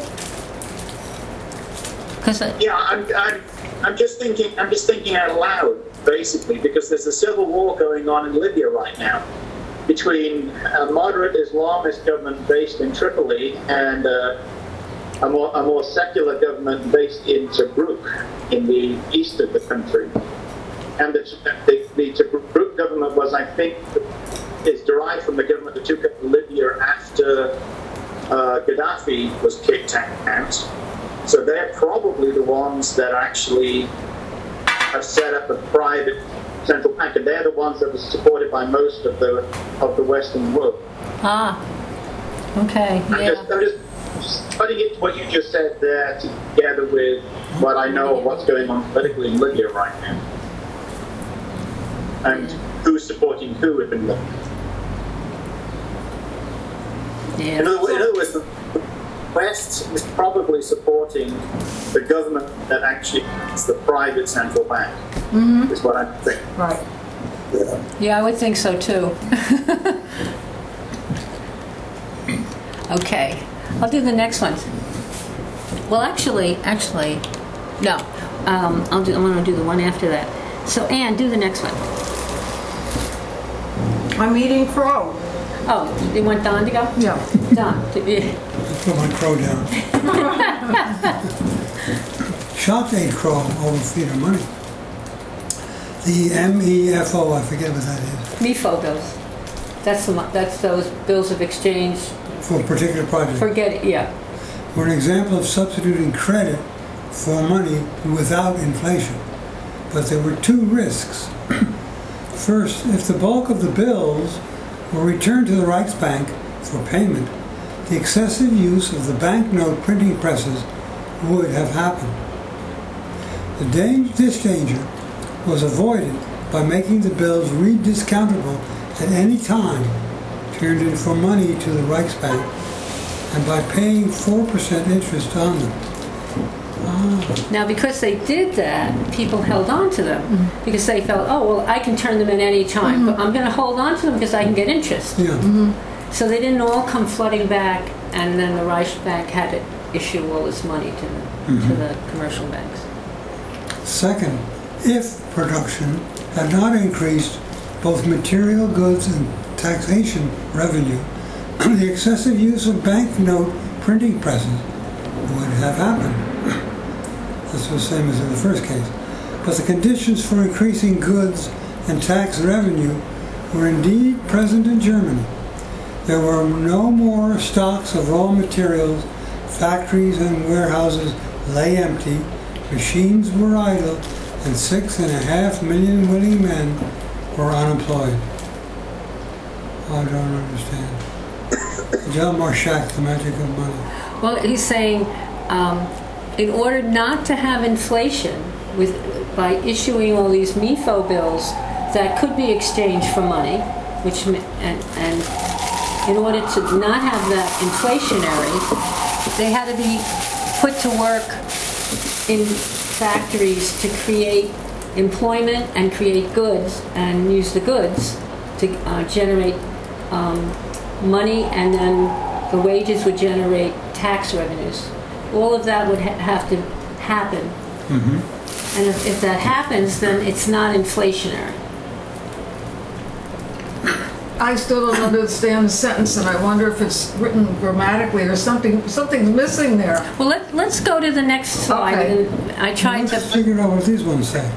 Because I'm just thinking out loud, basically, because there's a civil war going on in Libya right now between a moderate Islamist government based in Tripoli and a more secular government based in Tobruk, in the east of the country. And the Tobruk government was, I think, is derived from the government that took up Libya after Gaddafi was kicked out. So they're probably the ones that actually have set up a private central bank, and they're the ones that are supported by most of the Western world. Ah, okay, yeah. I'm just putting it what you just said there together with what I know of what's going on politically in Libya right now, and who's supporting who in Libya. Yeah. In other words, the West is probably supporting the government that actually is the private central bank, is what I think. Right. Yeah, I would think so too. Okay, I'll do the next one. Well, actually, no. I'm going to do the one after that. So, Anne, do the next one. I'm eating crow. Oh, you want Don to go? Yeah. Don. Put my crow down. Shops ate crow over feet of money. The MEFO, I forget what that is. MIFO bills. That's those bills of exchange. For a particular project. Forget it, yeah. Were an example of substituting credit for money without inflation. But there were two risks. First, if the bulk of the bills were returned to the Reichsbank for payment, the excessive use of the banknote printing presses would have happened. This danger was avoided by making the bills rediscountable at any time turned in for money to the Reichsbank, and by paying 4% interest on them. Now, because they did that, people held on to them because they felt, oh, well, I can turn them in any time, but I'm going to hold on to them because I can get interest. Yeah. So they didn't all come flooding back, and then the Reichsbank had to issue all this money to the commercial banks. Second, if production had not increased both material goods and taxation revenue, the excessive use of banknote printing presses would have happened. This was the same as in the first case. But the conditions for increasing goods and tax revenue were indeed present in Germany. There were no more stocks of raw materials, factories and warehouses lay empty, machines were idle, and 6.5 million willing men were unemployed. I don't understand. John Marshak, The Magic of Money. Well, he's saying in order not to have inflation by issuing all these MIFO bills that could be exchanged for money, and in order to not have that inflationary, they had to be put to work in factories to create employment and create goods and use the goods to generate money, and then the wages would generate tax revenues. All of that would have to happen. And if that happens, then it's not inflationary. I still don't understand the sentence, and I wonder if it's written grammatically or something's missing there. Well, let's go to the next slide. Okay. And I tried Let's to figure out what these ones say.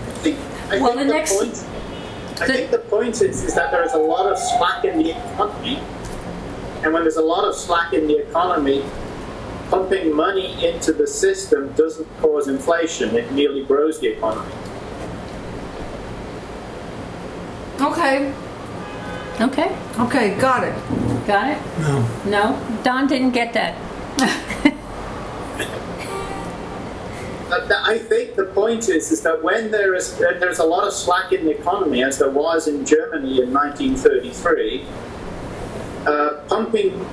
I think the point is that there is a lot of slack in the economy, and when there's a lot of slack in the economy, pumping money into the system doesn't cause inflation, it merely grows the economy. Okay. Okay, got it. Got it? No? Don didn't get that. I think the point is that when there's a lot of slack in the economy, as there was in Germany in 1933, pumping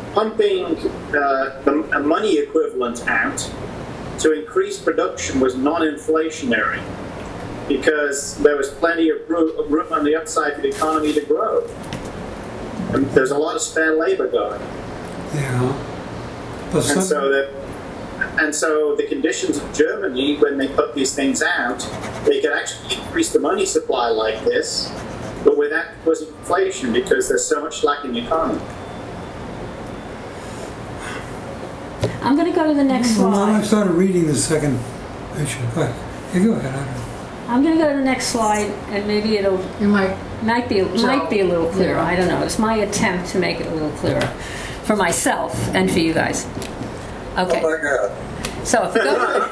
the money equivalent out to increase production was non-inflationary because there was plenty of room on the upside for the economy to grow. there's a lot of spare labor going. Yeah. But And so the conditions of Germany, when they put these things out, they could actually increase the money supply like this, but without causing inflation because there's so much slack in the economy. I'm going to go to the next Well, now I slide. started reading the second issue. Go ahead. Yeah, go ahead. I don't know. I'm going to go to the next slide, and maybe it'll You might. might be a little clearer. Yeah. I don't know. It's my attempt to make it a little clearer for myself and for you guys. Okay. Oh my God. So if you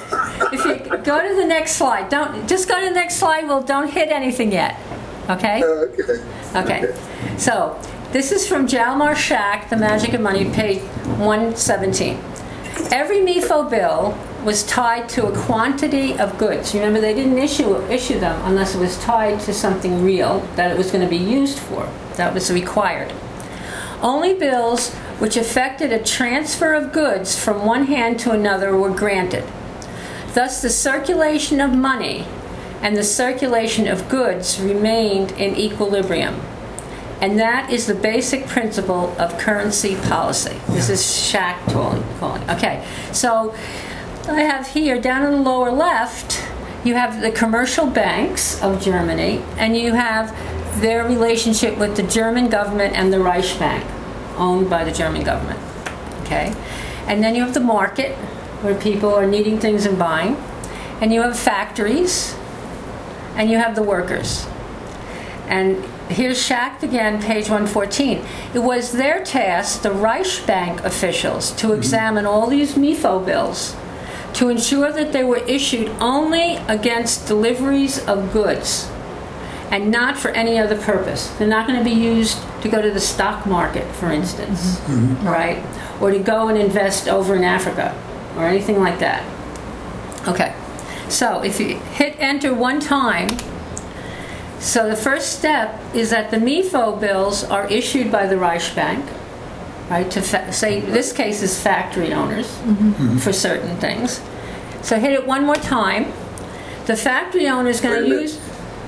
go to the next slide, don't just go to the next slide. Well, don't hit anything yet. Okay. Okay. Okay. So this is from Jalmar Shack, The Magic of Money, page 117. Every MIFO bill was tied to a quantity of goods. Remember, they didn't issue them unless it was tied to something real that it was going to be used for. That was required. Only bills which affected a transfer of goods from one hand to another were granted. Thus, the circulation of money and the circulation of goods remained in equilibrium. And that is the basic principle of currency policy. This is Shack calling. Okay, so I have here, down in the lower left, you have the commercial banks of Germany, and you have their relationship with the German government and the Reichsbank, owned by the German government. Okay, and then you have the market, where people are needing things and buying, and you have factories, and you have the workers. And here's Schacht again, page 114. It was their task, the Reichsbank officials, to examine all these MIFO bills to ensure that they were issued only against deliveries of goods and not for any other purpose. They're not going to be used to go to the stock market, for instance, right? Or to go and invest over in Africa or anything like that. Okay, so if you hit enter one time, so the first step is that the MIFO bills are issued by the Reichsbank, right, to say, this case is factory owners for certain things. So hit it one more time. The factory owner is going to use...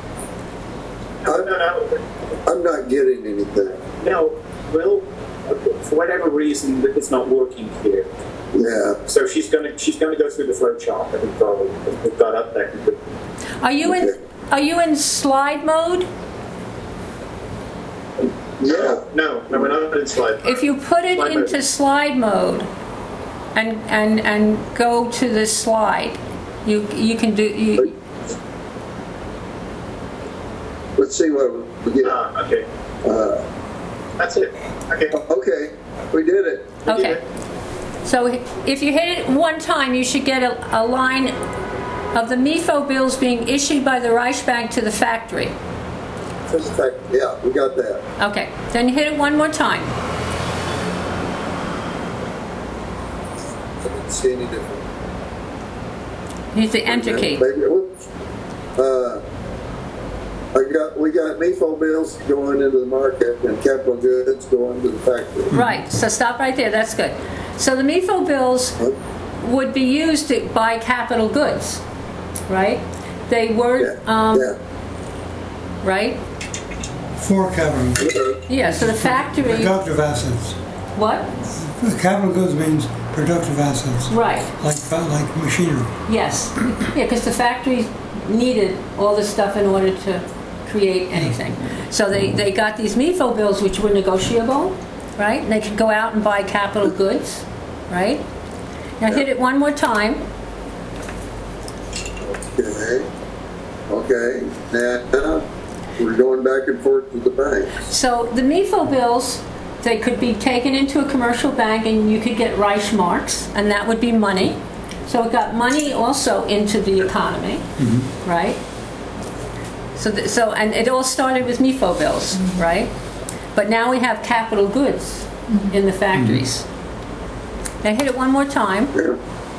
No. I'm not getting anything. No, well, for whatever reason, it's not working here. Yeah. So she's going to go through the flow chart that we've got up there. Are you in slide mode? Yeah. No, we're not in slide. If you put it Slide into mode. slide mode and go to this slide, you can do... Let's see what we get. Okay. That's it. Okay. Okay. We did it. Okay. So if you hit it one time, you should get a line of the MIFO bills being issued by the Reichsbank to the factory. Yeah, we got that. Okay. Then hit it one more time. I didn't see any different. Use the enter key. Maybe, whoops. We got MIFO bills going into the market and capital goods going to the factory. Right. So stop right there. That's good. So the MIFO bills would be used to buy capital goods, right? They were, right? For capital goods. Yeah, so the factory... Productive assets. What? Capital goods means productive assets. Right. Like machinery. Yes. Yeah, because the factories needed all this stuff in order to create anything. So they got these MIFO bills, which were negotiable, right? And they could go out and buy capital goods, right? Now hit it one more time. Okay. Now we're going back and forth to the banks. So the MIFO bills, they could be taken into a commercial bank and you could get Reichsmarks, and that would be money. So it got money also into the economy, right? So and it all started with MIFO bills, right? But now we have capital goods in the factories. Now hit it one more time. The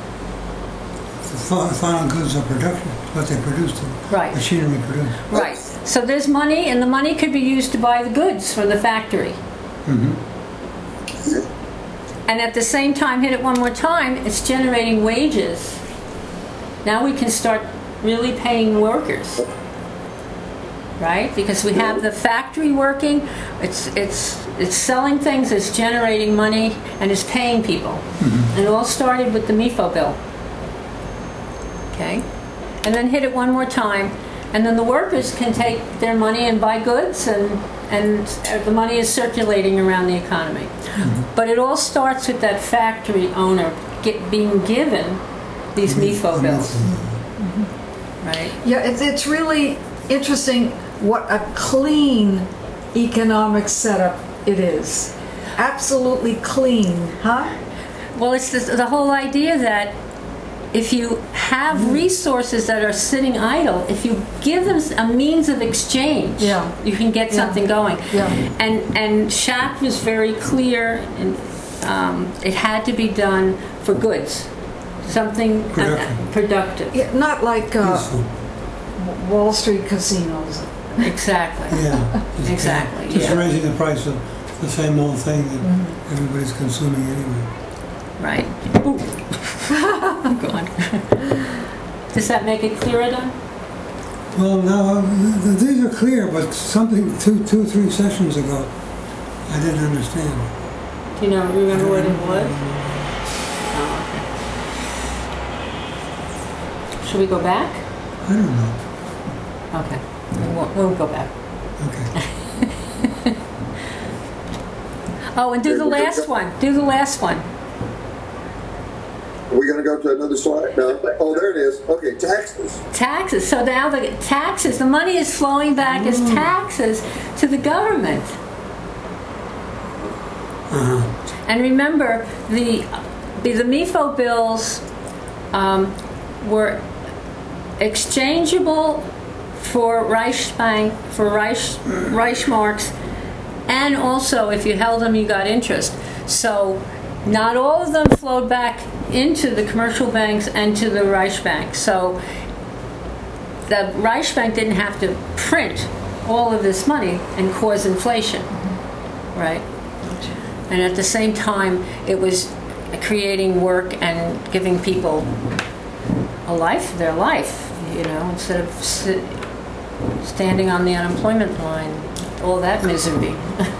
final goods are production, what they produce, Right. machinery produce. Right. So there's money, and the money could be used to buy the goods from the factory. And at the same time, hit it one more time, it's generating wages. Now we can start really paying workers, right? Because we have the factory working, it's it's selling things, it's generating money, and it's paying people. And it all started with the MIFO bill. Okay? And then hit it one more time, and then the workers can take their money and buy goods, and the money is circulating around the economy. But it all starts with that factory owner being given these MIFO bills. Right? Yeah, it's really interesting what a clean economic setup it is. Absolutely clean, huh? Well, it's the whole idea that if you have resources that are sitting idle, if you give them a means of exchange, you can get something going. Yeah. And Schacht was very clear, and it had to be done for goods, something productive. Yeah, not like Useful. Wall Street casinos. Exactly. Yeah. Exactly. Just raising the price of the same old thing that everybody's consuming anyway. Right. Ooh. Go on. Does that make it clearer, Don? Well, now these are clear, but something two or three sessions ago, I didn't understand. Do you remember what it was? Oh, okay. Should we go back? I don't know. Okay. We'll go back. Okay. Oh, and do the last one. Do the last one. Are we going to go to another slide? No. Oh, there it is. Okay, taxes. Taxes. So now the taxes, the money is flowing back as taxes to the government. And remember, the MIFO bills were exchangeable for Reichsbank, for Reichsmarks, and also if you held them, you got interest. So not all of them flowed back into the commercial banks and to the Reichsbank. So the Reichsbank didn't have to print all of this money and cause inflation, right? And at the same time, it was creating work and giving people a life, their life, instead of standing on the unemployment line, all that misery.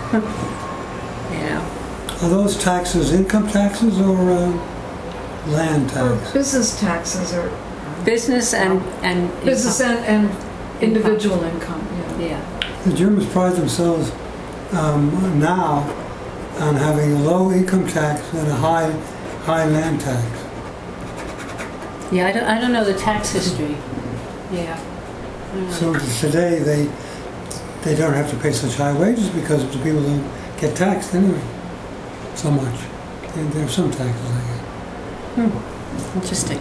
Are those taxes income taxes or land Or tax? business taxes or Business and business income. and individual income. Yeah. The Germans pride themselves now on having a low income tax and a high land tax. Yeah, I don't know the tax history. Yeah. So today they don't have to pay such high wages because the people don't get taxed anyway so much. And there are some taxes, I guess. Interesting.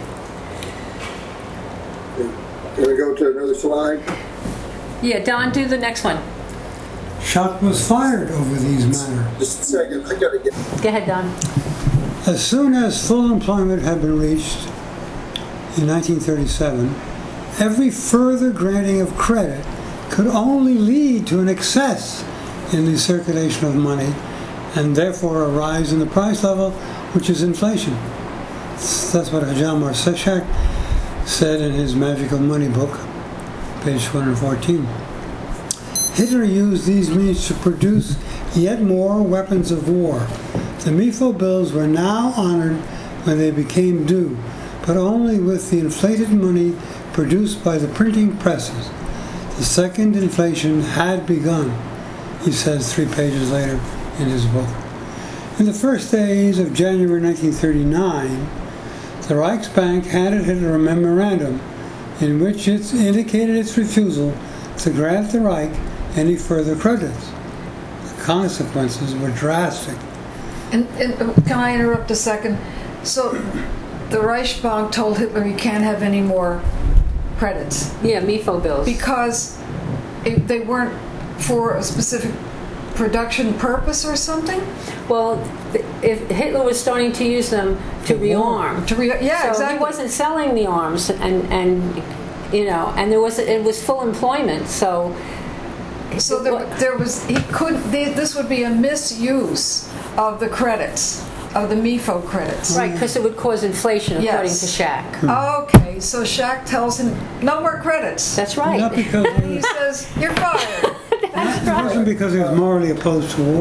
Can we go to another slide? Yeah, Don, do the next one. Schacht was fired over these matters. Just a second. I got to get. Go ahead, Don. As soon as full employment had been reached in 1937, every further granting of credit could only lead to an excess in the circulation of money and therefore a rise in the price level, which is inflation. That's what Hjalmar Schacht said in his Magical Money book, page 214. Hitler used these means to produce yet more weapons of war. The MIFO bills were now honored when they became due, but only with the inflated money produced by the printing presses. The second inflation had begun, he says 3 pages later in his book. In the first days of January 1939, the Reichsbank handed Hitler a memorandum in which it indicated its refusal to grant the Reich any further credits. The consequences were drastic. And can I interrupt a second? So the Reichsbank told Hitler he can't have any more credits Yeah, MIFO bills. because they weren't for a specific production purpose or something? Well, if Hitler was starting to use them to rearm. Yeah, So exactly. he wasn't selling the arms, and and it was full employment. So there was this would be a misuse of the credits, of the MIFO credits. right, because it would cause inflation, according Yes. to Schacht. Okay, so Schacht tells him no more credits. That's right. Not because He says you're fired. it wasn't because he was morally opposed to war.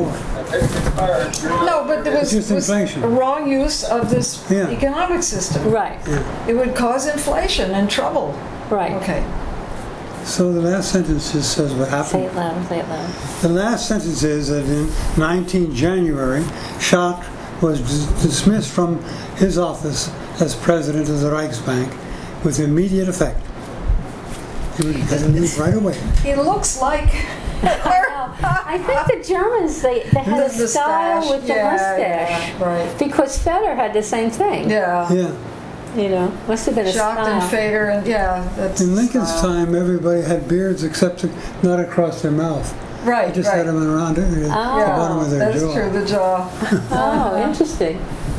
No, but there was, Just inflation. a wrong use of this Yeah. economic system. Right, It would cause inflation and trouble. right. Okay. So the last sentence just says what Say happened. it loud, say it loud. The last sentence is that in 19 January, Schacht was dismissed from his office as president of the Reichsbank with immediate effect. He would get to leave right away. He looks like Hitler. I think the Germans, they had a The style mustache. with the Yeah, mustache. yeah, right. Because Feder had the same thing. Yeah. Yeah. You know, must have been a Schacht and style. Fader, and yeah, that's In Lincoln's style. time, everybody had beards except not across their mouth. Right, They just right. had them around the bottom of their That's jaw. true, the jaw. Oh, interesting.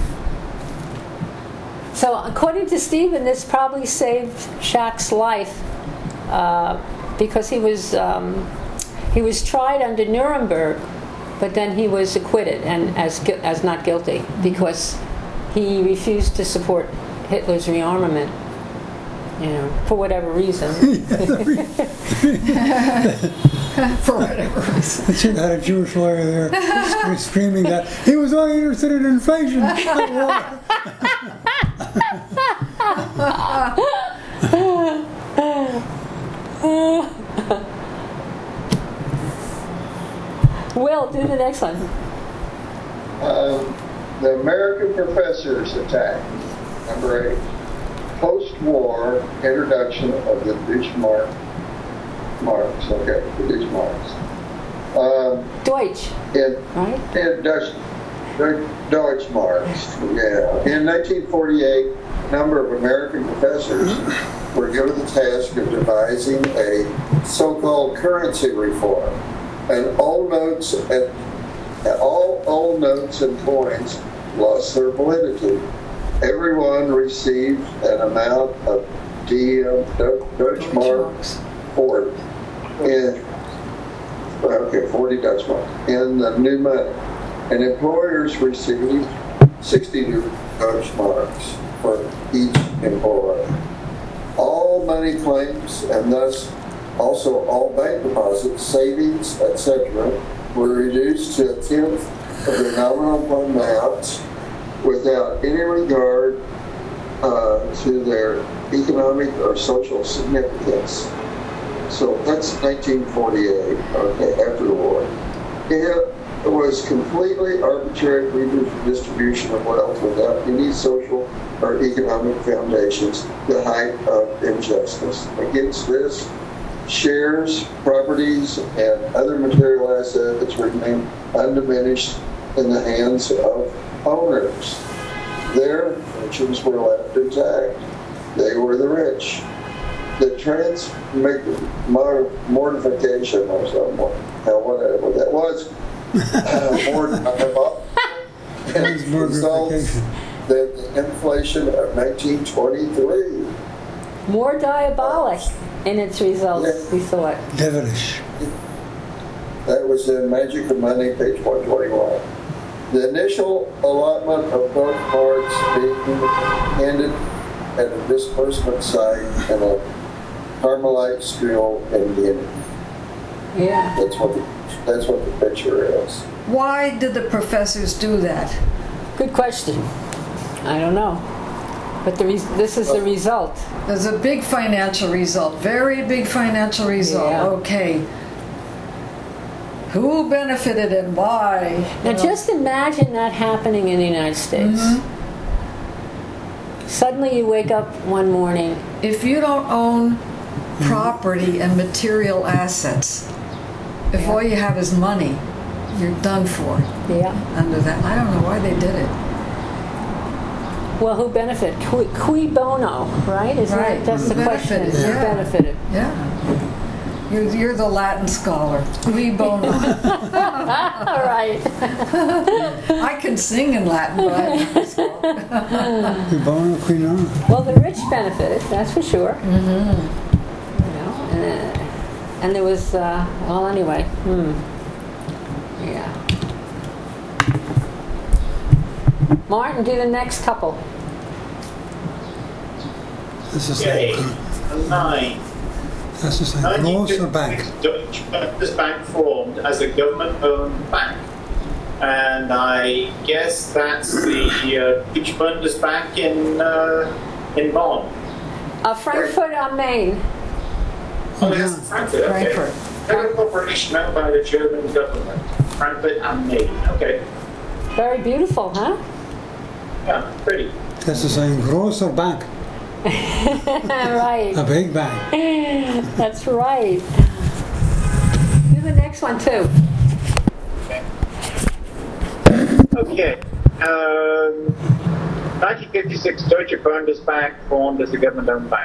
So, according to Stephen, this probably saved Schacht's life because he was tried under Nuremberg, but then he was acquitted and as not guilty because he refused to support Hitler's rearmament. You know, for whatever reason. For whatever reason. The chick had a Jewish lawyer there screaming that he was only interested in inflation. not war. Will, do the next one. The American professors attack. Number 8. Post-war introduction of the Deutschmarks. Okay, the Deutschmarks. Deutsch, In right? Deutschmarks. Yeah. In 1948, a number of American professors were given the task of devising a so-called currency reform, and all old notes and coins lost their validity. Everyone received an amount of Deutschmarks 40. 40 Deutschmarks in the new money. And employers received 60 new Deutschmarks for each employee. All money claims, and thus also all bank deposits, savings, etc., were reduced to a tenth of their nominal amounts without any regard to their economic or social significance. So that's 1948, okay, after the war. It was completely arbitrary redistribution of wealth without any social or economic foundations, the height of injustice. Against this, shares, properties, and other material assets remain undiminished in the hands of owners. Their fortunes were left intact. They were the rich. The mortification or something, whatever that was, results than the inflation of 1923. More diabolic in its results, Yeah. we thought. Devilish. That was in Magic of Money, page 121. The initial allotment of both cards being handed at a disbursement site in a Carmelite school in Guinea. Yeah. That's what the picture is. Why did the professors do that? Good question. I don't know. But this is the result. There's a big financial result, very big financial result. Yeah. Okay. Who benefited and why? Now just imagine that happening in the United States. Suddenly you wake up one morning. If you don't own property and material assets, if all you have is money, you're done for Yeah. under that. I don't know why they did it. Well, who benefited? Cui bono, right? Right. That's Who the question. benefited? Who Yeah. benefited? Yeah. You're the Latin scholar. Cui bono. All right. I can sing in Latin, but I'm not a scholar. Cui bono, cui non. Well, the rich benefited, that's for sure. You know, and there was, well, anyway. Yeah. Martin, do the next couple. That's the Okay. same. 9. That's the same. Gross or bank? Deutsche Bank formed as a government-owned bank. And I guess that's the Deutsche Bundesbank in Bonn. Frankfurt am Main. Oh, yes, Frankfurt. Okay. Frankfurt. Federal corporation owned by the German government. Frankfurt am Main. Okay. Very beautiful, huh? Yeah, pretty. That's the saying, großer Bank, Right. a big bank. That's right. Do the next one too. Okay. 1956, Deutsche Bundesbank formed as a government-owned bank.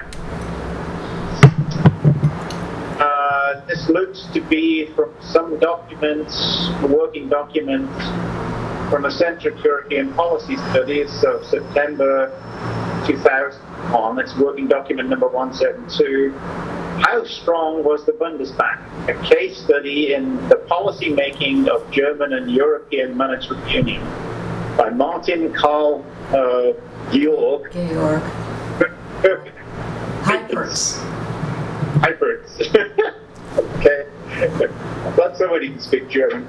This looks to be from some documents, working documents from a Central European Policy Studies of September 2001. It's working document number 172. How strong was the Bundesbank? A case study in the policy making of German and European monetary union by Martin Karl Georg Hyperts. Hyperts. Okay. Glad somebody can speak German.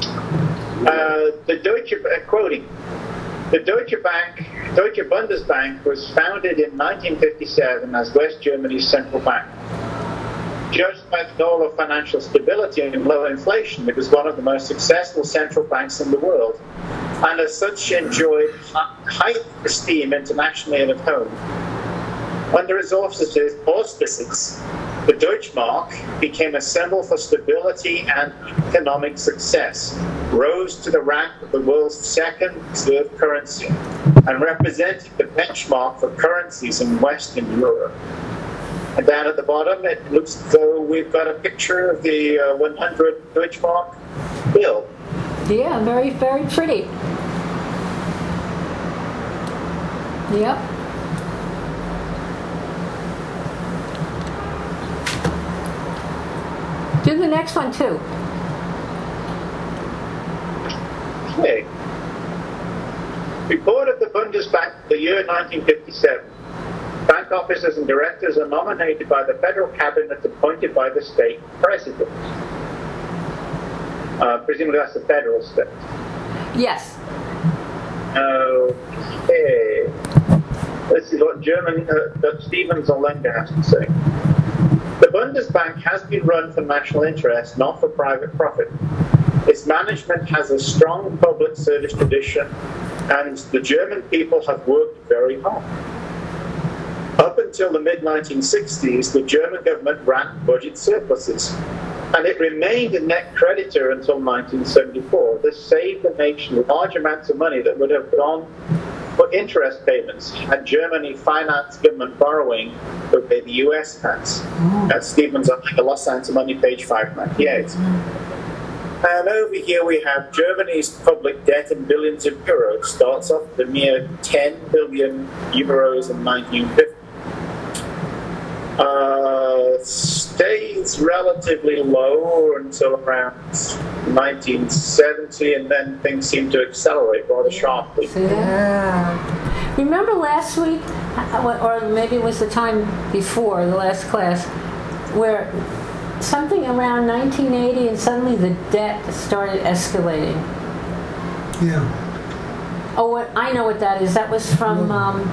Quoting. The Deutsche Bundesbank was founded in 1957 as West Germany's central bank. Judged by the goal of financial stability and low inflation, it was one of the most successful central banks in the world, and as such enjoyed high esteem internationally and at home. Under its auspices, the Deutschmark became a symbol for stability and economic success, rose to the rank of the world's second reserve currency, and represented the benchmark for currencies in Western Europe. And down at the bottom, it looks as though we've got a picture of the 100 Deutschmark bill. Yeah, very, very pretty. Yep. Do the next one too. Okay. Report of the Bundesbank for the year 1957. Bank officers and directors are nominated by the federal cabinet appointed by the state president. Presumably that's the federal state. Yes. Okay. Let's see what Stephen Zollender has to say. The Bundesbank has been run for national interest, not for private profit. Its management has a strong public service tradition, and the German people have worked very hard. Up until the mid-1960s, the German government ran budget surpluses, and it remained a net creditor until 1974. This saved the nation large amounts of money that would have gone for interest payments had Germany financed government borrowing the way the US has. That's Stevens on the Lost Science of Money, page 598. And over here we have Germany's public debt in billions of euros. Starts off with a mere 10 billion euros in 1950. Stays relatively low until around 1970, and then things seem to accelerate rather sharply. Yeah. Remember last week, or maybe it was the time before, the last class, where something around 1980 and suddenly the debt started escalating. Yeah. Oh, I know what that is. That was from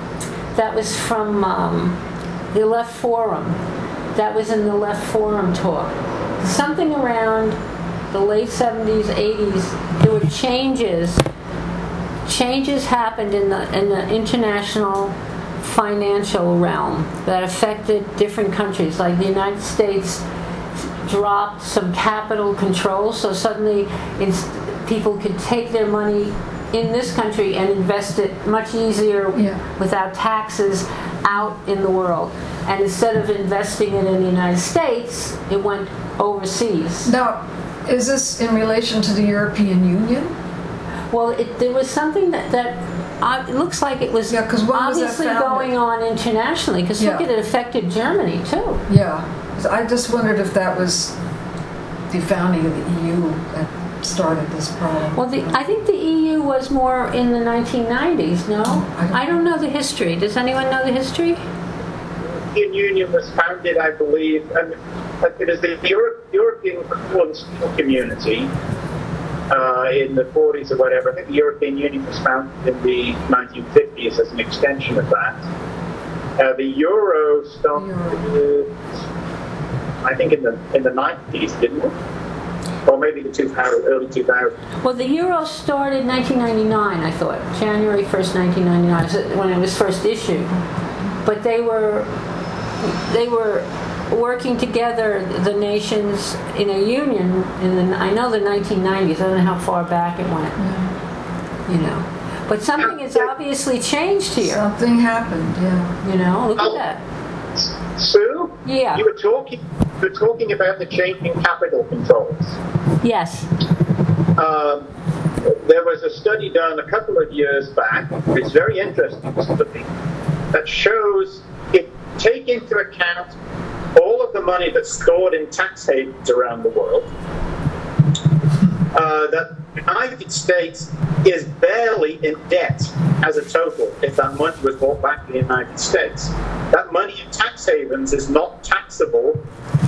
the Left Forum. That was in the Left Forum talk. Something around the late 70s, 80s, there were changes. Changes happened in the international financial realm that affected different countries. Like the United States dropped some capital controls, so suddenly people could take their money in this country and invest it much easier without taxes out in the world. And instead of investing it in the United States, it went overseas. Now, is this in relation to the European Union? Well, there was something that it looks like it was obviously going on internationally, because look at it affected Germany too. Yeah. I just wondered if that was the founding of the EU that started this problem. Well, I think the EU was more in the 1990s, no? I don't know the history. Does anyone know the history? The European Union was founded, I believe, and it is the European Common Community, in the 40s or whatever. I think the European Union was founded in the 1950s as an extension of that. The euro started, I think, in the 90s, didn't it? Or maybe the early 2000s. Well, the euro started 1999, I thought. January 1st, 1999, when it was first issued. But they were working together, the nations, in a union I know the 1990s. I don't know how far back it went. You know. But something has obviously changed here. Something happened, yeah. You know, look at that. Sue? Yeah. You were talking about the changing capital controls. Yes. There was a study done a couple of years back. It's very interesting study that shows if take into account all of the money that's stored in tax havens around the world, that the United States is barely in debt as a total if that money was brought back to the United States. That money in tax havens is not taxable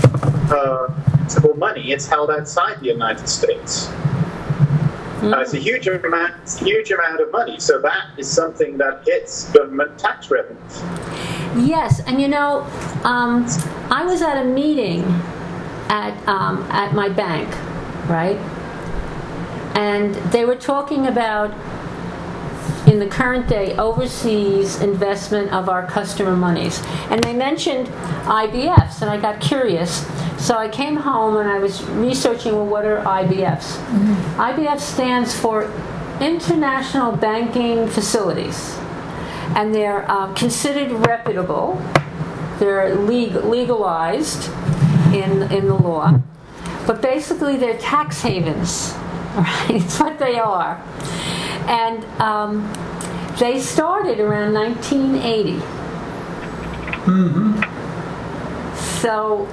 money. It's held outside the United States. It's a huge amount of money. So that is something that hits government tax revenues. Yes, and you know, I was at a meeting at my bank, right? And they were talking about, in the current day, overseas investment of our customer monies. And they mentioned IBFs, and I got curious. So I came home and I was researching, well, what are IBFs? Mm-hmm. IBF stands for International Banking Facilities. And they're considered reputable. They're legalized in the law. But basically they're tax havens, right? It's what they are. And they started around 1980. Mm-hmm. So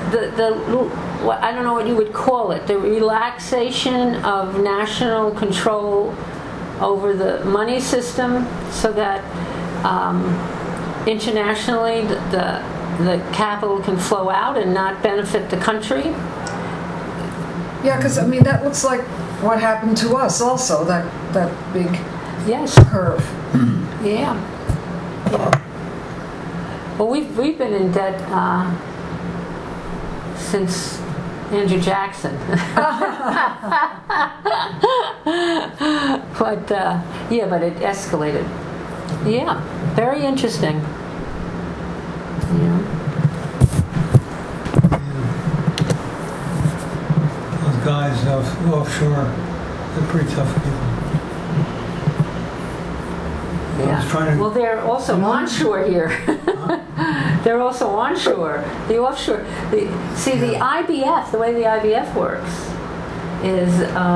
I don't know what you would call it, the relaxation of national control over the money system, so that internationally the capital can flow out and not benefit the country. Yeah, because I mean that looks like what happened to us also, that big curve. Yeah. Well, we've been in debt since Andrew Jackson. But but it escalated. Yeah, very interesting. Yeah. Those guys offshore, they're pretty tough people. Yeah. Well, they're also onshore here. They're also onshore. The offshore. The IBF, the way the IBF works, is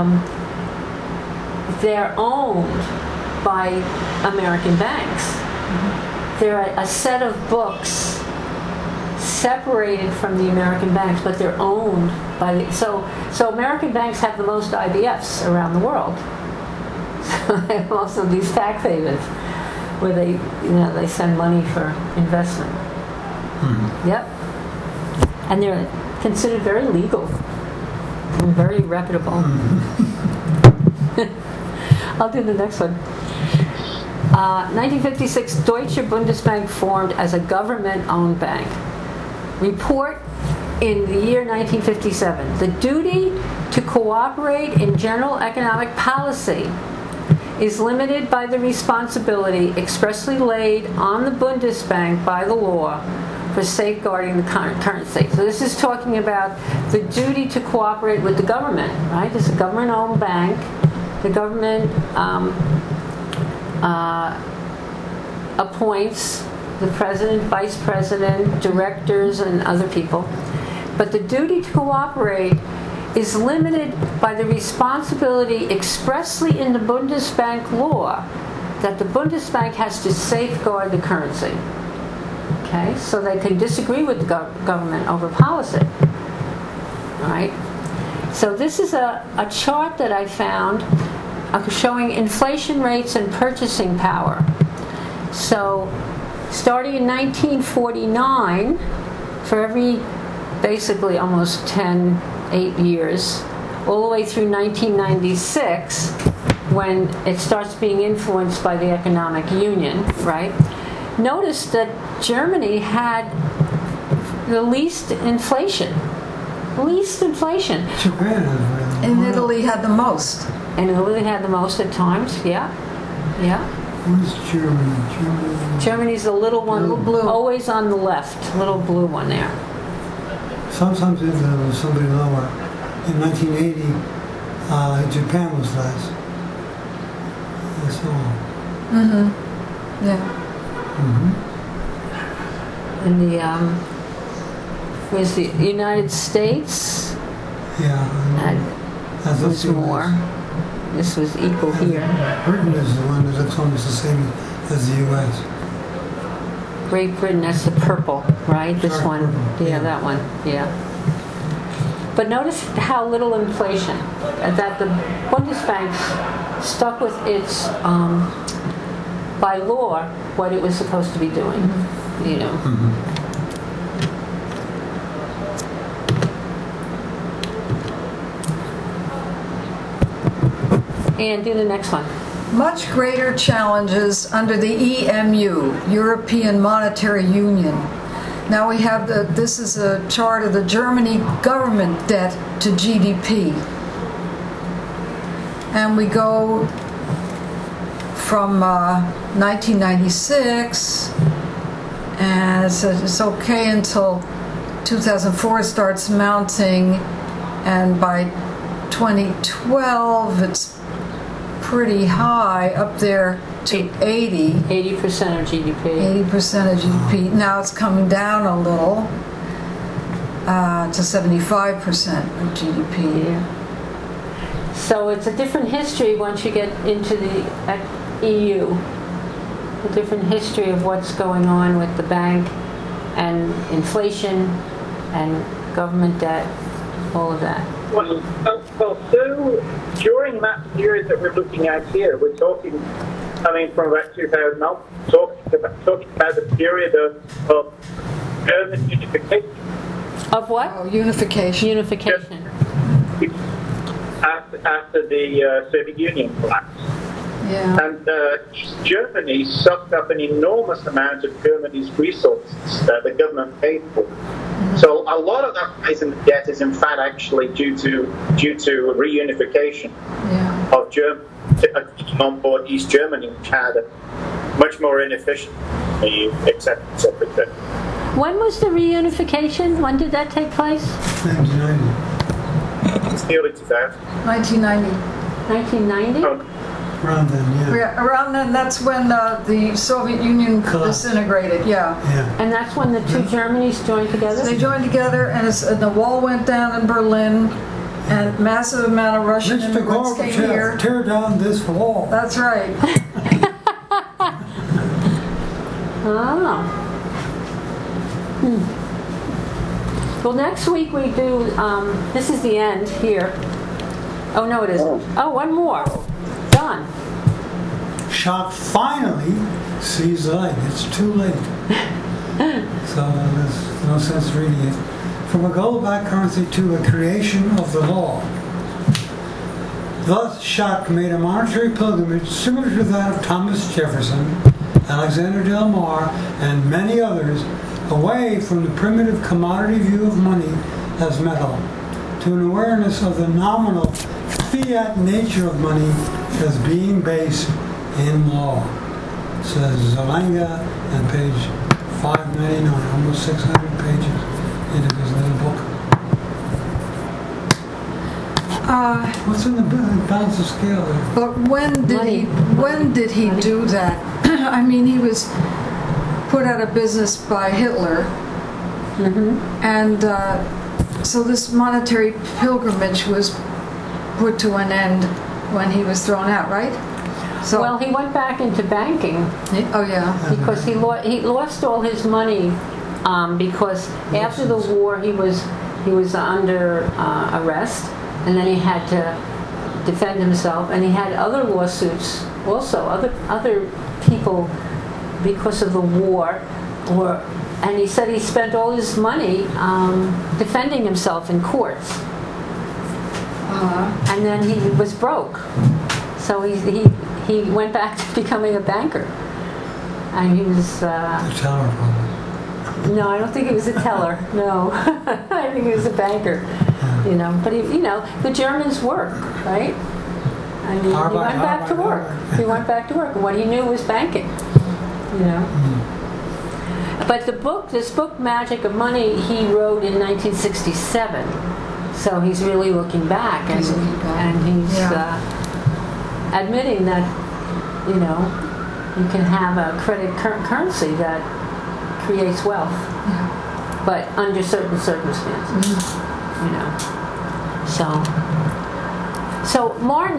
they're owned by American banks. Mm-hmm. They're a set of books separated from the American banks, but they're owned by so American banks have the most IBFs around the world. So they have most of these tax havens where they send money for investment. Mm-hmm. Yep. And they're considered very legal and very reputable. Mm-hmm. I'll do the next one. 1956, Deutsche Bundesbank formed as a government-owned bank. Report in the year 1957. The duty to cooperate in general economic policy is limited by the responsibility expressly laid on the Bundesbank by the law for safeguarding the currency. So this is talking about the duty to cooperate with the government, right? It's a government-owned bank. The government appoints the president, vice president, directors, and other people. But the duty to cooperate is limited by the responsibility expressly in the Bundesbank law that the Bundesbank has to safeguard the currency. Okay, so they can disagree with the government over policy. All right. So this is a chart that I found showing inflation rates and purchasing power. So starting in 1949, for every basically almost 8 years, all the way through 1996, when it starts being influenced by the economic union, right? Notice that Germany had the least inflation. Japan is really. And Italy had the most. And Italy had the most at times, yeah. Where's Germany? Germany's the little one, Little blue. always on the left, little blue one there. Sometimes if there was somebody lower. In 1980, Japan was less. And so on. Yeah. And the was the United States Yeah. had was more. This was equal here. Britain is the one that looks almost the same as the U.S. Great Britain, that's the purple, right? This Dark one, purple, yeah, yeah. that one, yeah. But notice how little inflation. That the Bundesbank stuck with its, by law, what it was supposed to be doing. You know. And do the next one. Much greater challenges under the EMU, European Monetary Union. Now we have this is a chart of the Germany government debt to GDP. And we go from 1996, and it's okay until 2004 it starts mounting, and by 2012 it's pretty high, up there to 80. 80% of GDP. 80% of GDP. Now it's coming down a little to 75% of GDP. Yeah. So it's a different history once you get into the EU. A different history of what's going on with the bank and inflation and government debt, all of that. Well, so during that period that we're looking at here, we're talking, from about 2000 on, talking about the period of German unification. Of what? Oh, unification. Unification. After the Soviet Union collapsed. Yeah. And East Germany sucked up an enormous amount of Germany's resources that the government paid for. So a lot of that rise in the debt is in fact actually due to reunification of Germany on board East Germany, which had a much more inefficient separate. When was the reunification? When did that take place? 1990. It's the early 2000s. 1990. 1990? Oh, Around then, yeah. Yeah, around then, that's when the Soviet Union Collapsed. disintegrated, yeah. And that's when the two Germanys joined together? They joined together, and the wall went down in Berlin, and massive amount of Russian Mr. immigrants came here. Gorbachev, tear down this wall. That's right. Oh. Well, next week we do, this is the end here. Oh, no, it isn't. Oh, one more. Done. Shock finally sees the light. It's too late. So there's no sense reading it. From a gold-backed currency to a creation of the law. Thus, Schacht made a monetary pilgrimage similar to that of Thomas Jefferson, Alexander Del Mar, and many others, away from the primitive commodity view of money as metal, to an awareness of the nominal fiat nature of money as being based in law. Says Zelanga on page 599, almost 600 pages into his little book. What's in the balance of scale there? But when did he do that? I mean, he was put out of business by Hitler, and so this monetary pilgrimage was put to an end when he was thrown out, right? So, Well, he went back into banking oh yeah, because he lost all his money because after the war he was under arrest, and then he had to defend himself, and he had other lawsuits also, other people because of the war, and he said he spent all his money defending himself in courts. and then he was broke. So he went back to becoming a banker, and he was. The teller probably. No, I don't think he was a teller. No, I think he was a banker. You know, but the Germans work, right? I mean, he went back to work. He went back to work. What he knew was banking. You know. But this book, Magic of Money, he wrote in 1967. So he's really looking back, and he's admitting that, you can have a credit currency that creates wealth, but under certain circumstances, So Martin